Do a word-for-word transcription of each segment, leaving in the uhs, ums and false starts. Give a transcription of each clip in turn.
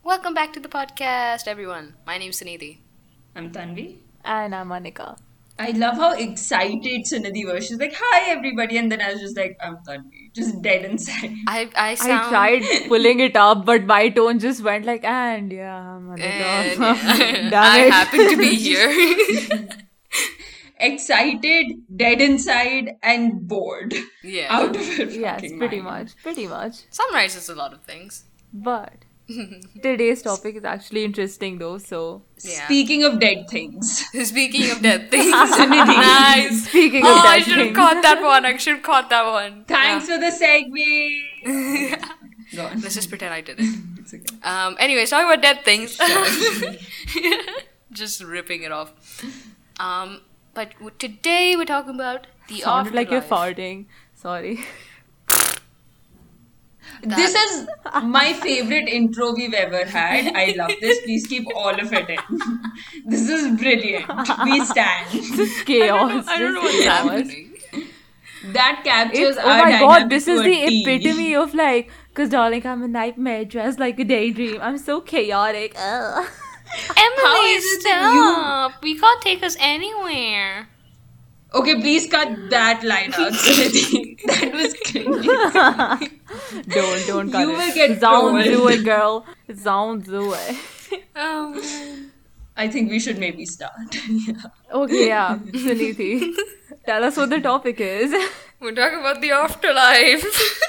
Welcome back to the podcast, everyone. My name's Sunidhi. I'm Tanvi. And I'm Anika. I love how excited Sunidhi was. She's like, hi, everybody. And then I was just like, I'm Tanvi. Just dead inside. I I sound... I tried pulling it up, but my tone just went like, and yeah, I'm Anika. And, Damn I it. happen to be here. Excited, dead inside, and bored. Yeah. Out of her Yes, fucking pretty mind. much. Pretty much. Summarizes a lot of things. But today's topic is actually interesting though, so. Yeah. Speaking of dead things. Speaking of dead things. Sunidhi. Nice. Speaking Oh, of I dead should have things. caught that one. I should have caught that one. Thanks for the segue. Yeah. Go on. Let's just pretend I did it. It's okay. Um. Anyways, talking about dead things. Just ripping it off. Um. But w- today we're talking about the Sounded like you're afterlife. farting. Sorry. This is my favorite intro we've ever had. I love this. Please keep all of it in. This is brilliant. We stand. Just chaos. I don't know just what's chaos. happening. That captures It's, oh our my god, dynamic this to is a the T. epitome of like, cause darling, I'm a nightmare dressed like a daydream. I'm so chaotic. Ugh. Emily, is it that stop! You can't take us anywhere. Okay, please cut that line out, Sunidhi. That was cringy. don't, don't cut You it. will get Sounds trolled. do it, girl. Sounds do it. Oh man. I think we should maybe start. Yeah. Okay, yeah. Suniti, tell us what the topic is. We're talking about the afterlife.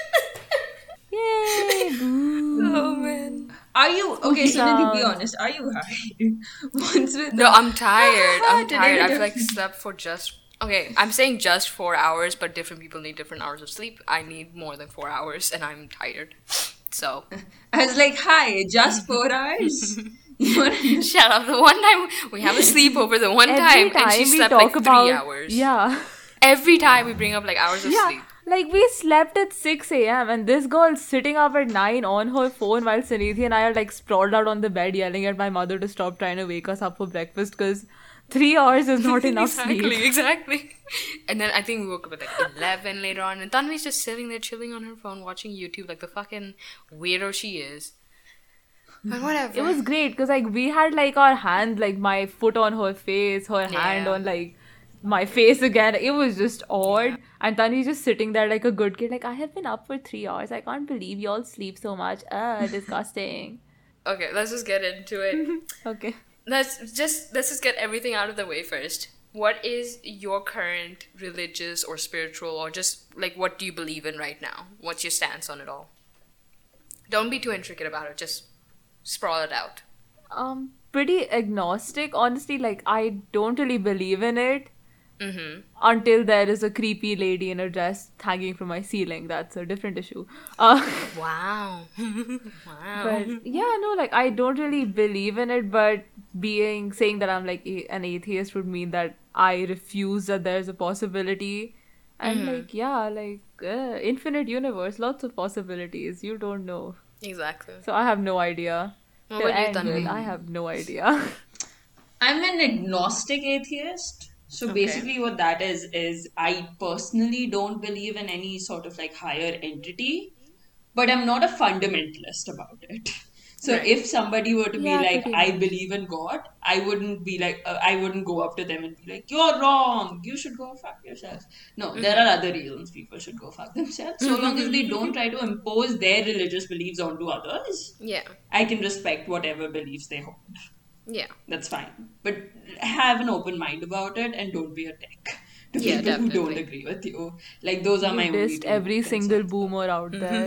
Yay! Boo. Oh man. Are you okay, Spooky Sunidhi? Be sounds. honest. Are you high? Once with No, I'm tired. I'm Today tired. we I've don't- like slept for just okay. I'm saying just four hours, but different people need different hours of sleep. I need more than four hours, and I'm tired. So I was like, hi, just four hours. You wanna- shut up. The one time we have a sleepover, the one Every time, and she time we slept talk like three about hours. yeah, Every time we bring up like hours of yeah. sleep. Like we slept at six a.m. and this girl's sitting up at nine on her phone while Suniti and I are like sprawled out on the bed yelling at my mother to stop trying to wake us up for breakfast because three hours is not enough exactly, sleep. exactly. And then I think we woke up at like eleven later on, and Tanvi's just sitting there chilling on her phone watching YouTube like the fucking weirdo she is. But whatever. It was great because like we had like our hand, like my foot on her face, her hand Yeah. on like my face again. It was just odd. And Tani's just sitting there like a good kid, like I have been up for three hours. I can't believe y'all sleep so much. Ah, disgusting. Okay, let's just get into it. Okay. let's just let's just get everything out of the way first. What is your current religious or spiritual or just like what do you believe in right now? What's your stance on it all? Don't be too intricate about it. Just sprawl it out. Um, pretty agnostic. Honestly, like I don't really believe in it Mm-hmm. until there is a creepy lady in a dress hanging from my ceiling. That's a different issue. Uh, Wow. Wow. but yeah, no, like I don't really believe in it. But being saying that I'm like a- an atheist would mean that I refuse that there's a possibility. And Mhm. like yeah, like uh, infinite universe, lots of possibilities. You don't know, Exactly. so I have no idea. What To about you, end with, Tanvi? I have no idea. I'm an agnostic atheist. So Okay. basically, what that is, is I personally don't believe in any sort of like higher entity, but I'm not a fundamentalist about it. So Right. if somebody were to Yeah, be like, pretty I much. believe in God, I wouldn't be like, uh, I wouldn't go up to them and be like, you're wrong. You should go fuck yourself. No, there Mm-hmm. are other reasons people should go fuck themselves. So long as they don't try to impose their religious beliefs onto others, Yeah. I can respect whatever beliefs they hold. Yeah. That's fine. But have an open mind about it and don't be a dick to Yeah, people who don't definitely. agree with you. Like, those are my You only dissed two every single concerns. boomer out there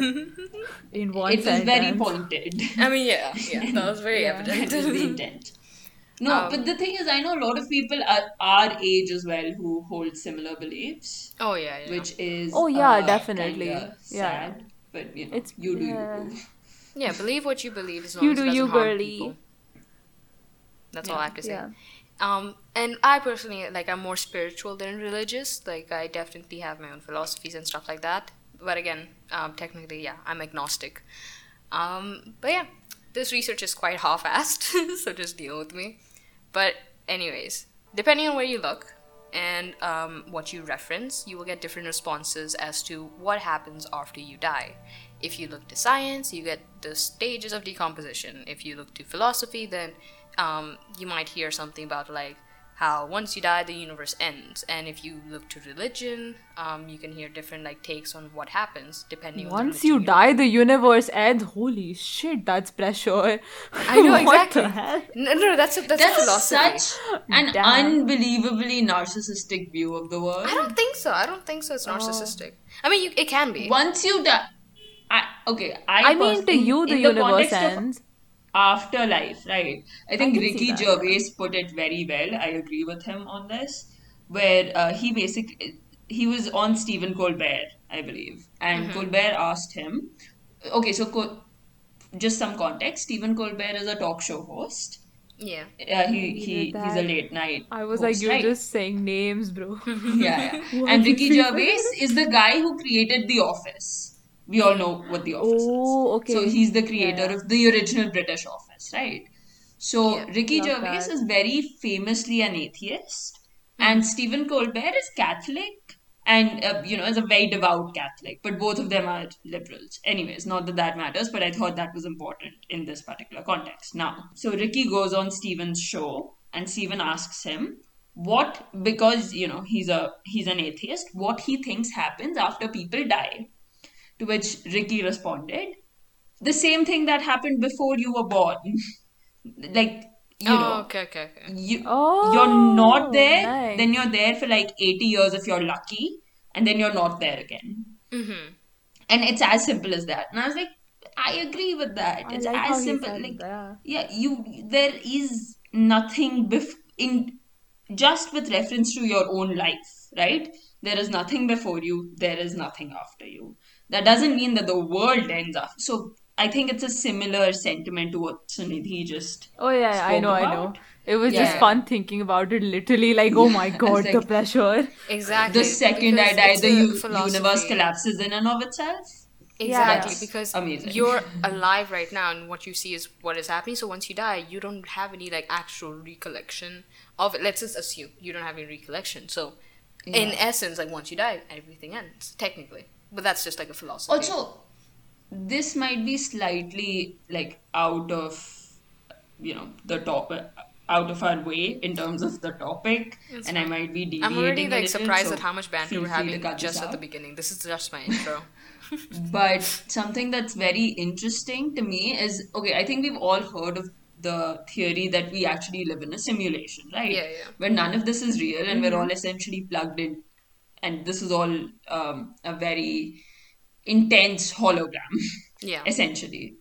in one It was sentence. very pointed. I mean, yeah, yeah, that was very Yeah. That was the evident. intent. No, Um, but the thing is, I know a lot of people are our age as well who hold similar beliefs, Oh yeah, yeah. which is Oh, yeah, uh, definitely. kinda Yeah. sad. But you know, It's- you do yeah. you. Yeah, believe what you believe as long You as it do doesn't you, harm girly. people. That's Yeah. all I have to say. Yeah. Um, and I personally like I'm more spiritual than religious. Like I definitely have my own philosophies and stuff like that. But again, um, technically, yeah, I'm agnostic. Um, but yeah, this research is quite half-assed, so just deal with me. But anyways, depending on where you look, and um, what you reference, you will get different responses as to what happens after you die. If you look to science, you get the stages of decomposition. If you look to philosophy, then um, you might hear something about like how once you die, the universe ends. And if you look to religion, um, you can hear different like takes on what happens depending on Once the you religion die, the universe ends. Holy shit, that's pressure. I know, What exactly. the hell? No, no, that's a, that's, a That's philosophy. such an Damn. unbelievably narcissistic view of the world. I don't think so. I don't think so. It's Oh. narcissistic. I mean, you, it can be. Once you die, I, okay, I, I mean, pers- to in- you, the in universe context of ends. afterlife, right? I think can see Ricky that, Gervais put it very well. I agree with him on this, where uh, he basically he was on Stephen Colbert, I believe, and Colbert asked him. Okay, so Col- just some context. Stephen Colbert is a talk show host. Yeah. Uh, he needed he he's a that. late night. I was host, like, you're right? just saying names, bro. Yeah, yeah. What And did Ricky we- Gervais is the guy who created The Office. We all know what The Office Oh, is. okay. So he's the Yeah, creator yeah. of the original British Office, right? So Yeah, Ricky love Gervais that. is very famously an atheist, and Stephen Colbert is Catholic, and uh, you know is a very devout Catholic. But both of them are liberals. Anyways, not that that matters, but I thought that was important in this particular context. Now, so Ricky goes on Stephen's show, and Stephen asks him what, because you know he's a he's an atheist, what he thinks happens after people die. To which Ricky responded, the same thing that happened before you were born. Like, you Oh, know, okay, okay, okay. you, Oh, you're not there, nice. then you're there for like eighty years if you're lucky, and then you're not there again. Mm-hmm. And it's as simple as that. And I was like, I agree with that. I It's like how as he simple. said Like, that. yeah, you there is nothing bef- in just with reference to your own life, right? There is nothing before you, there is nothing after you. That doesn't mean that the world ends after. So I think it's a similar sentiment to what Sunidhi just Oh yeah, I spoke know, I about. know. It was just Yeah. fun thinking about it. Literally, like, oh my god, the like- pressure. Exactly. The second I because die, it's the a u- philosophy. universe collapses in and of itself. Exactly, That's because amazing. you're alive right now, and what you see is what is happening. So once you die, you don't have any like actual recollection of it. Let's just assume you don't have any recollection. So, in Yeah. essence, like once you die, everything ends technically. But that's just like a philosophy. Also, this might be slightly like out of you know the topic, out of our way in terms of the topic, It's and I fine. might be deviating I'm already a like little, surprised so at how much banter feel we're free to having cut this just at the out. beginning. This is just my intro. But something that's very interesting to me is, okay, I think we've all heard of the theory that we actually live in a simulation, right? Yeah, yeah. Where none of this is real and we're all essentially plugged in, and this is all um, a very intense hologram, Yeah. essentially.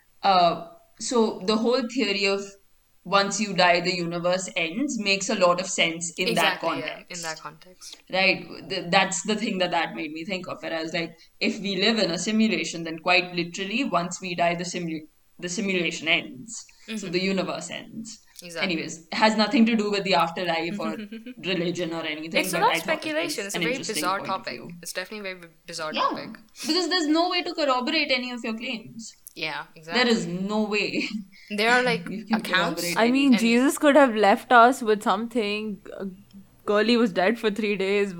Uh, so the whole theory of once you die, the universe ends makes a lot of sense in exactly. that Yeah. context. In that context. Right? Th- That's the thing that that made me think of. Whereas, like, if we live in a simulation, then quite literally, once we die, the simu- the simulation ends. So the universe ends. Exactly. Anyways, it has nothing to do with the afterlife or religion or anything. It's but not I thought it speculation. was It's a an very interesting bizarre point of topic. view. It's definitely a very bizarre Yeah, topic. because there's no way to corroborate any of your claims. Yeah. Exactly. There is no way. There are like You can accounts. corroborate I mean, and- Jesus could have left us with something. Uh, Girlie was dead for three days.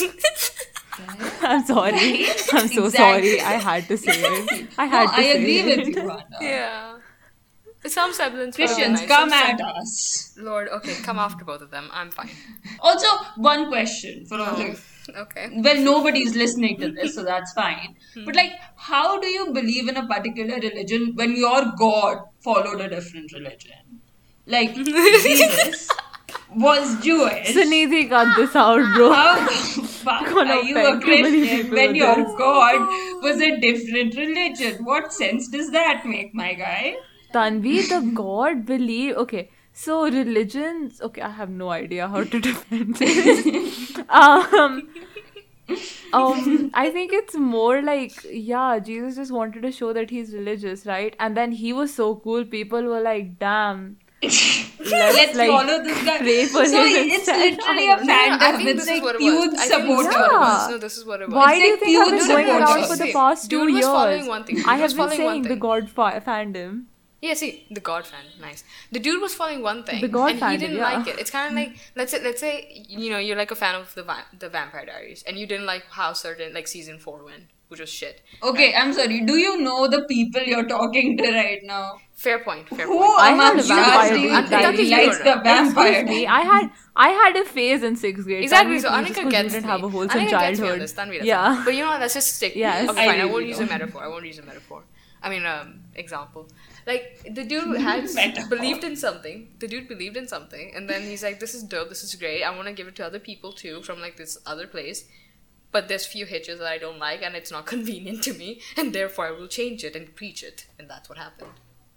I'm sorry. I'm so Exactly. sorry. I had to say it. I had No, to I say agree it. with you, Hannah. Yeah. Some semblance. will be Christians, nice. come Some at sem- us. Lord, okay, come after both of them. I'm fine. Also, one question for all of Okay. well, nobody's listening to this, so that's fine. Hmm. But like, how do you believe in a particular religion when your God followed a different religion? Like, Jesus was Jewish. Sunidhi, cut this out, bro. How the fuck Gonna are you a offend too many Christian people when with your this. God was a different religion? What sense does that make, my guy? Tanvi, the god believe. Okay, so religions. Okay, I have no idea how to defend this. um, um, I think it's more like, yeah, Jesus just wanted to show that he's religious, right? And then he was so cool. People were like, damn. Let's like, follow this guy. pray for so him it's instead. literally a No, no, I fandom. think It's this is like what it was. youth I think this is what it supporters. was. No, this is what it was. Why It's do you like think I've youth been going supporters. around for the past two Dude was years? following one thing. Dude I was have been following one saying the thing. God fa- fandom. Yeah, see, the God fan, nice. The dude was following one thing, The God and fan he did, didn't yeah. like it. It's kind of like let's say, let's say, you know, you're like a fan of the va- the Vampire Diaries, and you didn't like how certain like season four went, which was shit. Okay, I'm sorry. Do you know the people you're talking to right now? Fair point. Fair Who point. I had a amongst us vampire do you Diaries. think That is you likes don't the know. vampire? Excuse me, I had I had a phase in sixth grade. Exactly. Tanvi, So please, Anika just 'cause gets you didn't me. have a wholesome Anika gets me on childhood. this. Tanvi doesn't. Yeah. But you know what? Let's just stick. Yes. Okay, I fine. I really won't use a don't. metaphor. I won't use a metaphor. I mean, um, example. Like the dude had Metaphor. believed in something. The dude believed in something, and then he's like, "This is dope. This is great. I want to give it to other people too from like this other place." But there's few hitches that I don't like, and it's not convenient to me, and therefore I will change it and preach it, and that's what happened.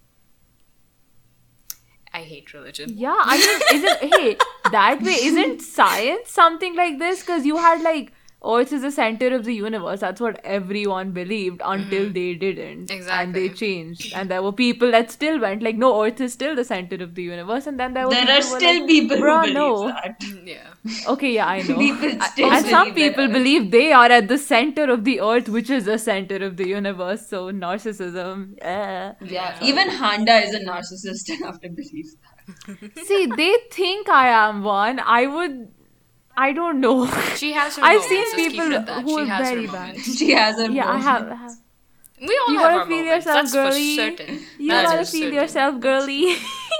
I hate religion. Yeah, I mean, isn't hey that way? Isn't science something like this? Because you had like Earth is the center of the universe. That's what everyone believed until they didn't, and Exactly. they changed. And there were people that still went like, no, Earth is still the center of the universe. And then there were There people are who were still like, people who "Bruh, believe no." that. Yeah. Okay, yeah, I know. People still And some believe people that. believe they are at the center of the earth, which is the center of the universe. So narcissism. eh. Yeah, even Handa is a narcissist enough to believe that. See, they think I am one. I would. I don't know. She has her I've moments. seen Let's keep people it at that. who She are has her very bad. moments. She has her Yeah, I moments. have. I have. We all You have gotta our feel moments. yourself, That's for girly. certain. You That is gotta for feel certain. yourself, girly.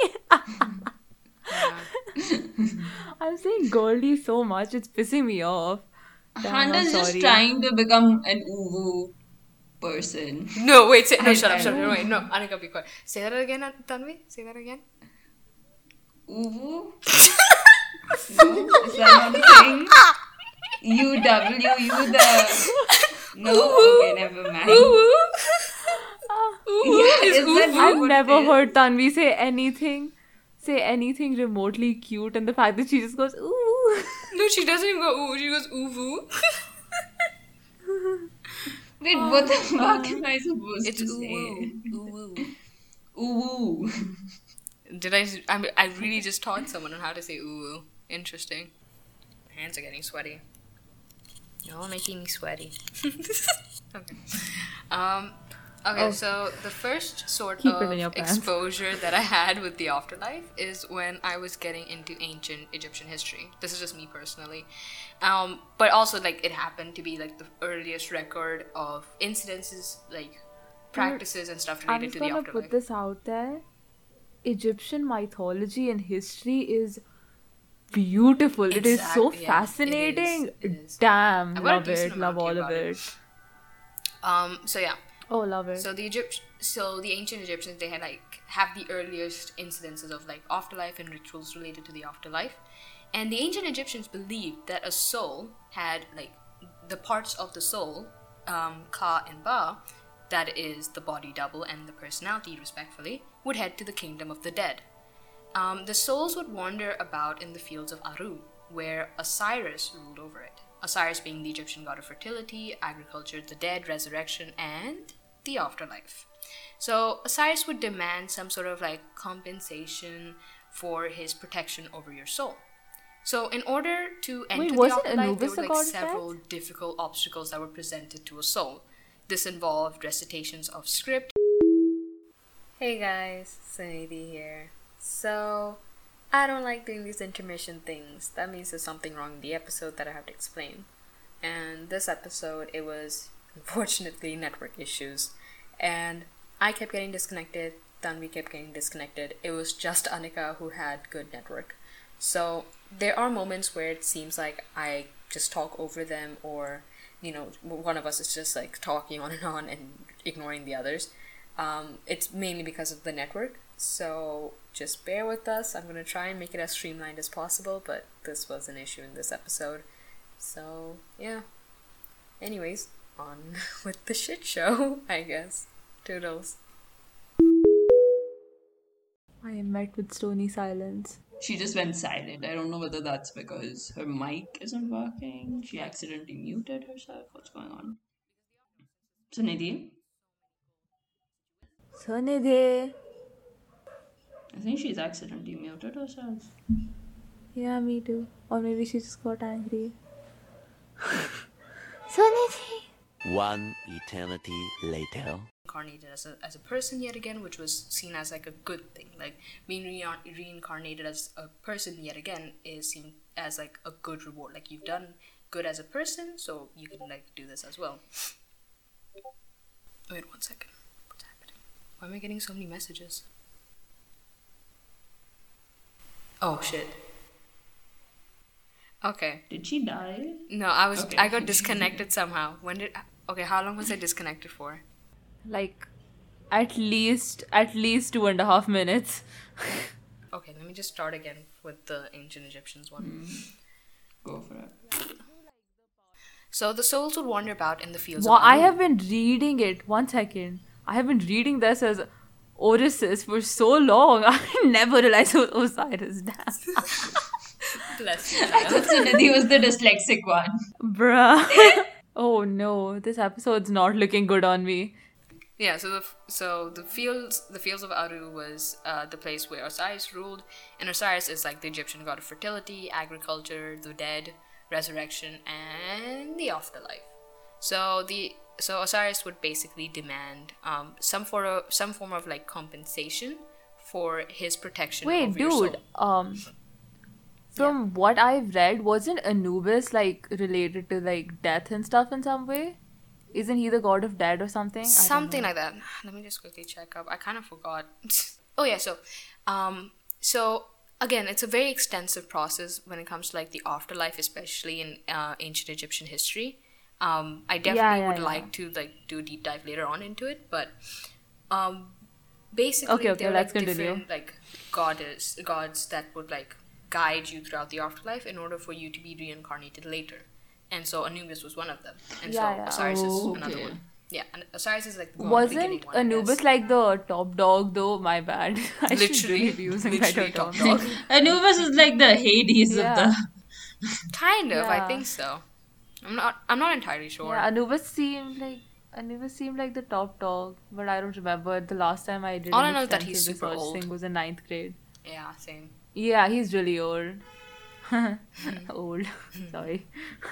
Yeah. I'm saying girly so much, it's pissing me off. Damn, I'm Handa's just sorry. trying to become an uwu person. No, wait, say, no, I- shut up, I shut up. know. No, wait, no, Anika, be quiet. Say that again, Tanvi. Say that again. Uwu? No? Is that not a thing? U W, you the... No? Okay, never mind. Ooh. Yeah, is is that uwu. not I've what never it is? heard Tanvi say anything, say anything remotely cute, and the fact that she just goes ooh. No, she doesn't even go ooh. She goes ooh. Wait, what the fuck am I supposed It's to ooh say? ooh. Uwu. Did I? I mean, I really just taught someone on how to say ooh. Interesting. My hands are getting sweaty. You're all making me sweaty. Okay. Um. Okay, Oh. so the first sort Keep it in your of pants. exposure that I had with the afterlife is when I was getting into ancient Egyptian history. This is just me personally. Um, but also, like, it happened to be, like, the earliest record of incidences, like, practices and stuff I'm related just to the gonna afterlife. put this out there. Egyptian mythology and history is beautiful. It is so Exactly, yeah, it is, fascinating. it is. Damn, I've got a love decent it. Love amount all here of about it. it. Um, so, yeah. Oh, love it. So the Egypt, so the ancient Egyptians, they had like have the earliest incidences of like afterlife and rituals related to the afterlife, and the ancient Egyptians believed that a soul had like the parts of the soul, um, Ka and Ba, that is the body double and the personality, respectfully, would head to the kingdom of the dead. Um, the souls would wander about in the fields of Aru, where Osiris ruled over it. Osiris being the Egyptian god of fertility, agriculture, the dead, resurrection, and the afterlife. So Osiris would demand some sort of like compensation for his protection over your soul. So in order to enter the wasn't afterlife, there Anubis were a like god of several difficult obstacles that were presented to a soul. This involved recitations of script. Hey guys, Sunidhi here. So, I don't like doing these intermission things. That means there's something wrong in the episode that I have to explain. And this episode, it was unfortunately network issues. And I kept getting disconnected, Tanvi kept getting disconnected. It was just Anika who had good network. So, there are moments where it seems like I just talk over them, or, you know, one of us is just like talking on and on and ignoring the others. Um, it's mainly because of the network. So just bear with us. I'm going to try and make it as streamlined as possible, but this was an issue in this episode. So, yeah. Anyways, on with the shit show, I guess. Toodles. I am met with stony silence. She just went silent. I don't know whether that's because her mic isn't working. She accidentally muted herself. What's going on? Sunidhi? Sunidhi. I think she's accidentally muted herself. Yeah, me too. Or maybe she just got angry. Sunidhi. One eternity later. reincarnated as a, as a person yet again, which was seen as like a good thing. Like being re- reincarnated as a person yet again is seen as like a good reward. Like you've done good as a person, so you can like do this as well. Wait one second. What's happening? Why am I getting so many messages? Oh shit. Okay. Did she die? No, I was Okay. I got disconnected somehow. When did Okay, how long was I disconnected for? Like, at least at least two and a half minutes. Okay, let me just start again with the ancient Egyptians one. Go for it. So the souls would wander about in the fields Well, of I Anu. have been reading it. One second. I have been reading this as Orisis for so long. I never realized it was Osiris. Damn. Bless you. I thought Sunidhi was the dyslexic one. Bruh. Oh no, this episode's not looking good on me. Yeah, so the f- so the fields the fields of Aru was uh, the place where Osiris ruled, and Osiris is like the Egyptian god of fertility, agriculture, the dead, resurrection, and the afterlife. So the so Osiris would basically demand um some for a, some form of like compensation for his protection. Wait, over your dude. soul. Um, from what I've read, wasn't Anubis like related to like death and stuff in some way? Isn't he the god of death or something? I don't Something know. like that. Let me just quickly check up. I kind of forgot. Oh yeah, so um so again, it's a very extensive process when it comes to like the afterlife, especially in uh, ancient Egyptian history. Um I definitely yeah, would yeah. like to like do a deep dive later on into it, but um basically Okay, okay, there are let's like continue. different like goddess gods that would like guide you throughout the afterlife in order for you to be reincarnated later. And so Anubis was one of them. And Yeah, so yeah. Osiris is Oh, another okay. one. Yeah, and Osiris is like the Wasn't beginning one, I Anubis guess. like the top dog though? My bad. I should Literally- really be using literally better top terms. dog. Anubis is like the Hades Yeah. of the. Kind of, I Yeah. think so. I'm not. I'm not entirely sure. Yeah, Anubis seemed like Anubis seemed like the top dog, but I don't remember. The last time I did All an I know is that he's extensive super research old. thing was in ninth grade. Yeah, same. Yeah, he's really old. Old. Sorry.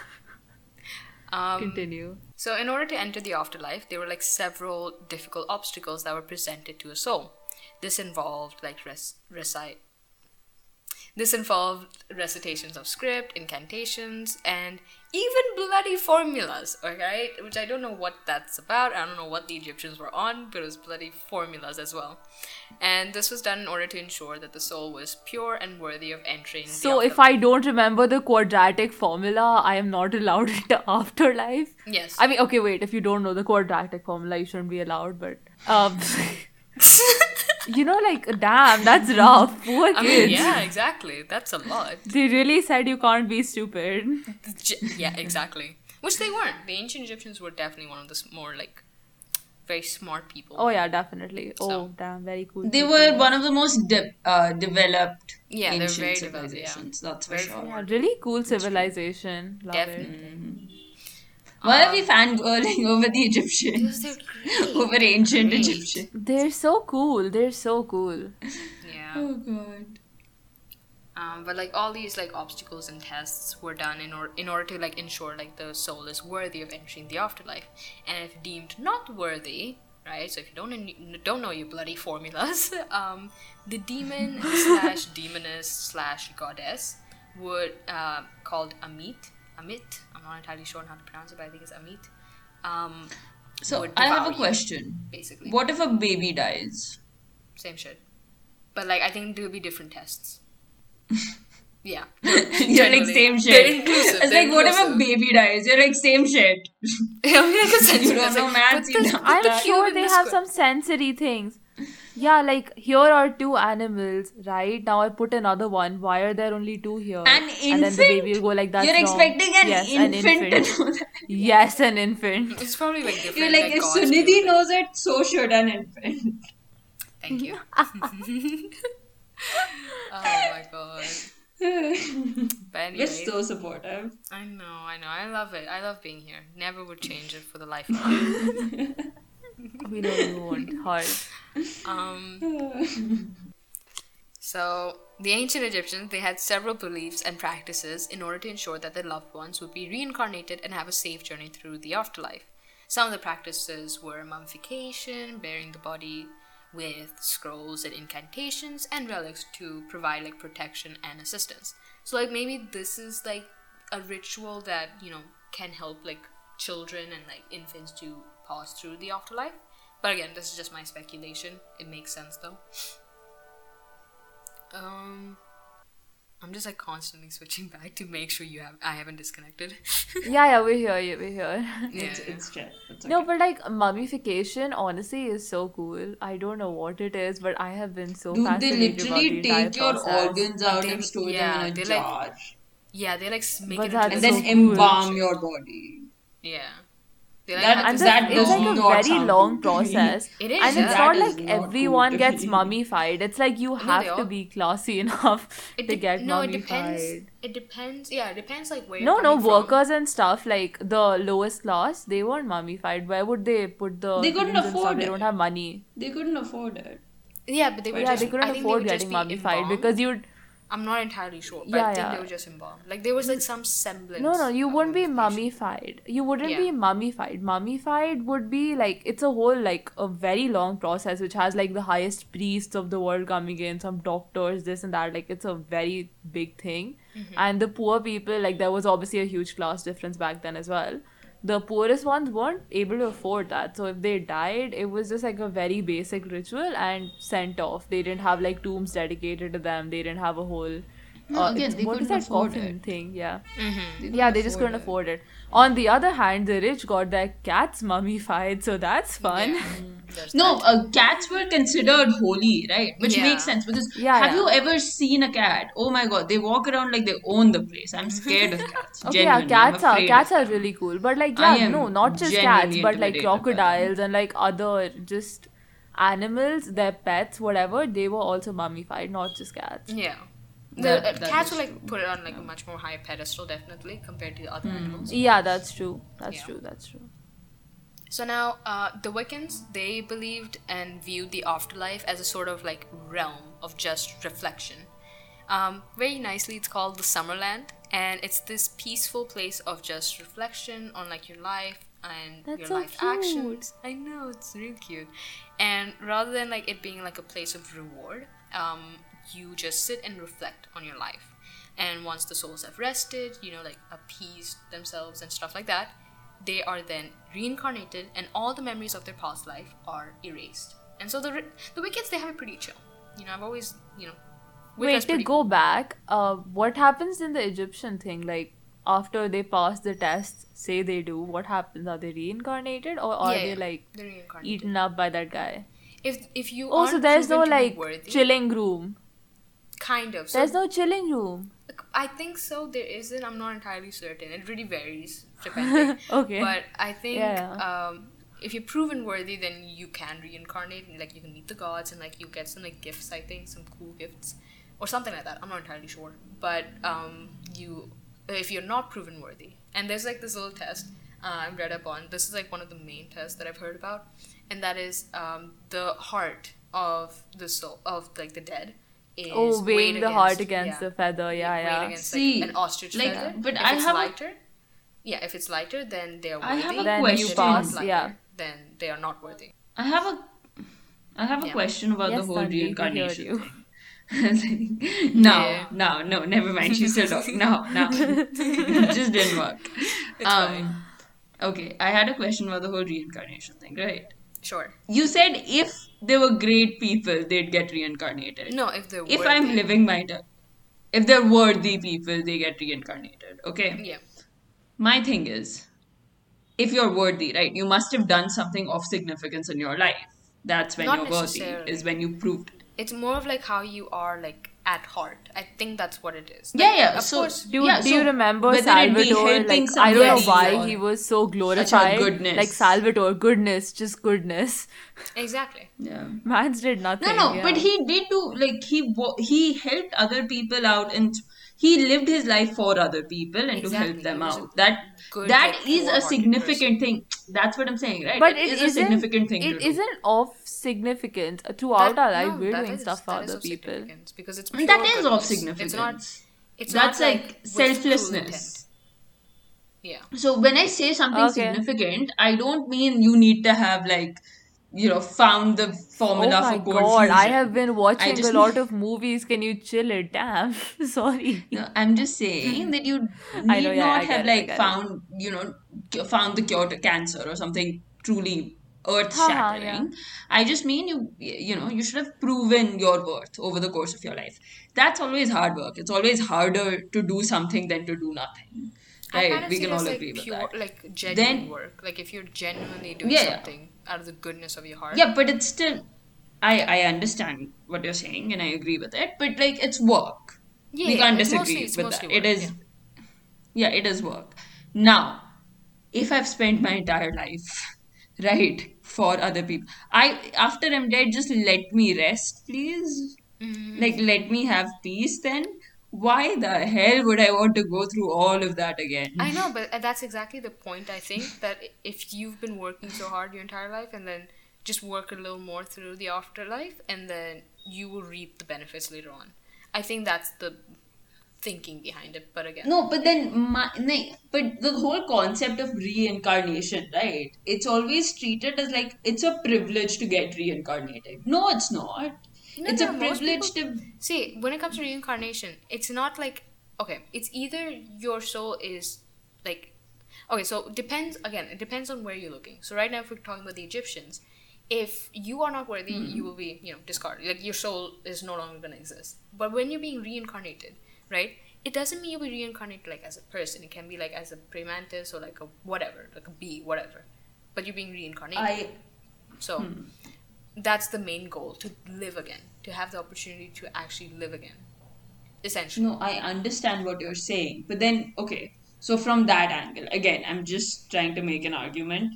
Um, Continue. so, in order to enter the afterlife, there were like several difficult obstacles that were presented to a soul. This involved like res- recite. This involved recitations of script, incantations, and even bloody formulas, okay? Which I don't know what that's about. I don't know what the Egyptians were on, but it was bloody formulas as well. And this was done in order to ensure that the soul was pure and worthy of entering the So if afterlife. I don't remember the quadratic formula, I am not allowed into afterlife. Yes. I mean, okay, wait. If you don't know the quadratic formula, you shouldn't be allowed. But um, you know, like, damn, that's rough. Poor I kids. mean, yeah, exactly. That's a lot. They really said you can't be stupid. J- Yeah, exactly. Which they weren't. The ancient Egyptians were definitely one of the s- more like very smart people. Oh yeah, definitely. Oh So- damn, very cool. They people. were one of the most de- uh, developed Yeah, they're ancient very developed, yeah. civilizations. That's for Very sure. Yeah, really cool civilization. Love Definitely. Why are we fangirling over the Egyptians? Because they're great. over ancient Great. Egyptians. it. They're so cool. They're so cool. Yeah. Oh god. Um, but like all these like obstacles and tests were done in order in order to like ensure like the soul is worthy of entering the afterlife, and if deemed not worthy, right? So if you don't kn- don't know your bloody formulas, um, the demon slash demoness slash goddess would uh, called Amit. Amit. I'm not entirely sure on how to pronounce it, but I think it's Amit. Um, So would I have devour a you, question. basically. What if a baby dies? Same shit. But like I think there will be different tests. Yeah. You're like Generally. same They're shit. inclusive. It's they're like what if a inclusive. baby dies? You're like same shit. I mean, I guess You it's don't know like, maths, but you the- don't- but I'm the sure human they is have good. some sensory things. Yeah, like here are two animals, right? Now I put another one. Why are there only two here? An And then the baby infant? will go like that. You're expecting an yes, infant, an infant. to know that. Yes, an infant. It's probably like different. You're like, if gods deal Sunidhi with it. knows it, so should an infant. Thank you. Oh my god. But anyway, We're so supportive. I know, I know. I love it. I love being here. Never would change it for the life of me. We know you won't. Hard. Um, so, the ancient Egyptians, they had several beliefs and practices in order to ensure that their loved ones would be reincarnated and have a safe journey through the afterlife. Some of the practices were mummification, burying the body with scrolls and incantations and relics to provide like protection and assistance. So like maybe this is like a ritual that, you know, can help like children and like infants to pass through the afterlife. But again, this is just my speculation. It makes sense though. Um I'm just like constantly switching back to make sure you have I haven't disconnected. Yeah, yeah, we hear you, we hear. Yeah, It's, yeah. it's chill. It's No, okay. but like mummification, honestly, is so cool. I don't know what it is, but I have been so Dude, they fascinated about the literally entire take your process. organs out They- and store yeah, them in a they, like, jar. Yeah, they like s- make But it into that's and this then so cool. embalm your body. Yeah. They like That- have And this this, that it's does like a not very sound long cool to me. process. It is, And yeah. it's That not is like not cool everyone to gets me. mummified. It's like you No, have they to all- be classy enough It to de- get no, it mummified. depends. It depends. Yeah, it depends like where No, you're no, coming from. workers and stuff, like the lowest class, they weren't mummified. Where would they put the They couldn't humans and stuff? afford They it. don't have money. They couldn't afford it. Yeah, but they were Yeah, Yeah, just. they couldn't I think afford they would just getting be mummified embalmed. because you'd. I'm not entirely sure, but Yeah, I think yeah. they were just embalmed. Like there was like some semblance. No, no, you of wouldn't be mummification. mummified. You wouldn't Yeah. be mummified. Mummified would be like, it's a whole, like, a very long process which has, like, the highest priests of the world coming in, some doctors, this and that. Like, it's a very big thing. Mm-hmm. And the poor people, like, there was obviously a huge class difference back then as well. The poorest ones weren't able to afford that. So if they died, it was just like a very basic ritual and sent off. They didn't have, like, tombs dedicated to them. They didn't have a whole. No, uh, again, it's- they what is couldn't that afford coffin it. thing? Yeah. Mm-hmm. Yeah, they just couldn't afford it. On the other hand, the rich got their cats mummified, so that's fun. Yeah. There's No, that. uh, cats were considered holy, right? Which Yeah. makes sense because Yeah, have yeah. you ever seen a cat? Oh my god, they walk around like they own the place. I'm scared of cats. Okay, yeah, Genuinely, cats I'm are afraid cats of are them. really cool, but like I yeah, am no, not just cats, genuinely but like intimidated by them. crocodiles and like other just animals, their pets, whatever, they were also mummified, not just cats. Yeah. The That- uh, that cats is will like true. put it on like a much more higher pedestal, definitely, compared to the other Hmm. animals. Yeah, that's true. That's Yeah. true. That's true. So now, uh, the Wiccans, they believed and viewed the afterlife as a sort of like realm of just reflection. Um, very nicely, it's called the Summerland, and it's this peaceful place of just reflection on like your life and That's your so life cute. actions. I know, it's really cute. And rather than like it being like a place of reward, um, you just sit and reflect on your life. And once the souls have rested, you know, like appeased themselves and stuff like that, they are then reincarnated, and all the memories of their past life are erased. And so the ri- the Wiccans, they have it pretty chill. You know, I've always, you know, Wait, Wicca's to pretty go back, uh, what happens in the Egyptian thing? Like after they pass the tests, say they do, what happens? Are they reincarnated or are Yeah, they yeah. like They're reincarnated. eaten up by that guy? If if you Oh, so aren't there's no proven to be like worthy, chilling room. kind of. So There's no chilling room. I think so. There isn't. I'm not entirely certain. It really varies depending. Okay. But I think Yeah, um, if you're proven worthy, then you can reincarnate, and like you can meet the gods, and like you get some like gifts. I think some cool gifts or something like that. I'm not entirely sure. But um, you, if you're not proven worthy, and there's like this little test uh, I've read up on. This is like one of the main tests that I've heard about, and that is um, the heart of the soul of like the dead. Is Oh, weighing weighed the heart against- against yeah, the feather. Yeah, weighed yeah. against See, like an ostrich like, feather. but if I it's have a- lighter, yeah, if it's lighter, then they are worthy. I have a Then you question. If it's not pass, lighter, yeah. then they are not worthy. I have a I have a Yeah. question about Yes, the whole Tanvi, we hear reincarnation you. thing. no, Yeah. no, no, never mind. She's still talking. No, no. It just didn't work. It's um, fine. Okay, I had a question about the whole reincarnation thing, right? Sure. You said if they were great people, they'd get reincarnated. No, if they're If worthy. I'm living my time, if they're worthy people, they get reincarnated. Okay? Yeah. My thing is, if you're worthy, right, you must have done something of significance in your life. That's when Not you're worthy, necessarily. is when you proved it. It's more of like how you are like at heart. I think that's what it is. Yeah, Like, yeah. Of So, course. Do, yeah, do so you remember whether it be Salvatore? helping Like, I don't know somebody why or- he was so glorified. goodness. Like Salvatore, goodness, just goodness. Exactly. Yeah. Mans did nothing. No, no, yeah. but he did do, like, he wo- he helped other people out and he lived his life for other people and to Exactly. help them He was a out. That good, that like, is a pure-hearted significant thing. That's what I'm saying, right? But it it is a isn't- significant thing It to do. isn't of significance. Throughout That- our life, no, we're that doing is- stuff for that is other of people. significance, because it's And pure that is of goodness. significance. It's not. It's That's not like with cruel selflessness. intent. Yeah. So when I say something Okay. significant, I don't mean you need to have like, you know, found the Oh formula my for cold god, I have fusion. been I watching a just mean, lot of movies. Can you chill it? Damn. Sorry. no, I'm just saying that you I know, need yeah, not I have get it, I like get it. found, you know, cu- found the cure to cancer or something truly earth Haha, yeah. shattering. I just mean you, you know, you should have proven your worth over the course of your life. That's always hard work. It's always harder to do something than to do nothing. I kind Right? of We see it can as all like agree with pure, that. like genuine Then, work. Like if you're genuinely doing yeah, yeah. something out of the goodness of your heart. Yeah, but it's still, I, Yeah. I understand what you're saying and I agree with it, but like it's work. Yeah, We yeah. can't It's mostly disagree it's with that. mostly It work. Yeah. is, yeah, it is work. Now, if I've spent my entire life, right, for other people, I, after I'm dead, just let me rest, please. Like, let me have peace then. Why the hell would I want to go through all of that again? I know, but uh, that's exactly the point. I think that i- if you've been working so hard your entire life, and then just work a little more through the afterlife, and then you will reap the benefits later on. I think that's the thinking behind it. But again, No, but then, my, nahin, but the whole concept of reincarnation, right? It's always treated as like it's a privilege to get reincarnated. No, it's not. no, It's a no. Most privilege people to. see when it comes to reincarnation, it's not like okay. It's either your soul is like okay. So it depends again. It depends on where you're looking. So right now, if we're talking about the Egyptians, if you are not worthy, you will be you know discarded. Like your soul is no longer going to exist. But when you're being reincarnated, right? It doesn't mean you'll be reincarnated like as a person. It can be like as a praying mantis or like a whatever, like a bee, whatever. But you're being reincarnated. I. So that's the main goal, to live again, to have the opportunity to actually live again, essentially. No, I understand what you're saying. But then, okay. So from that angle, again, I'm just trying to make an argument.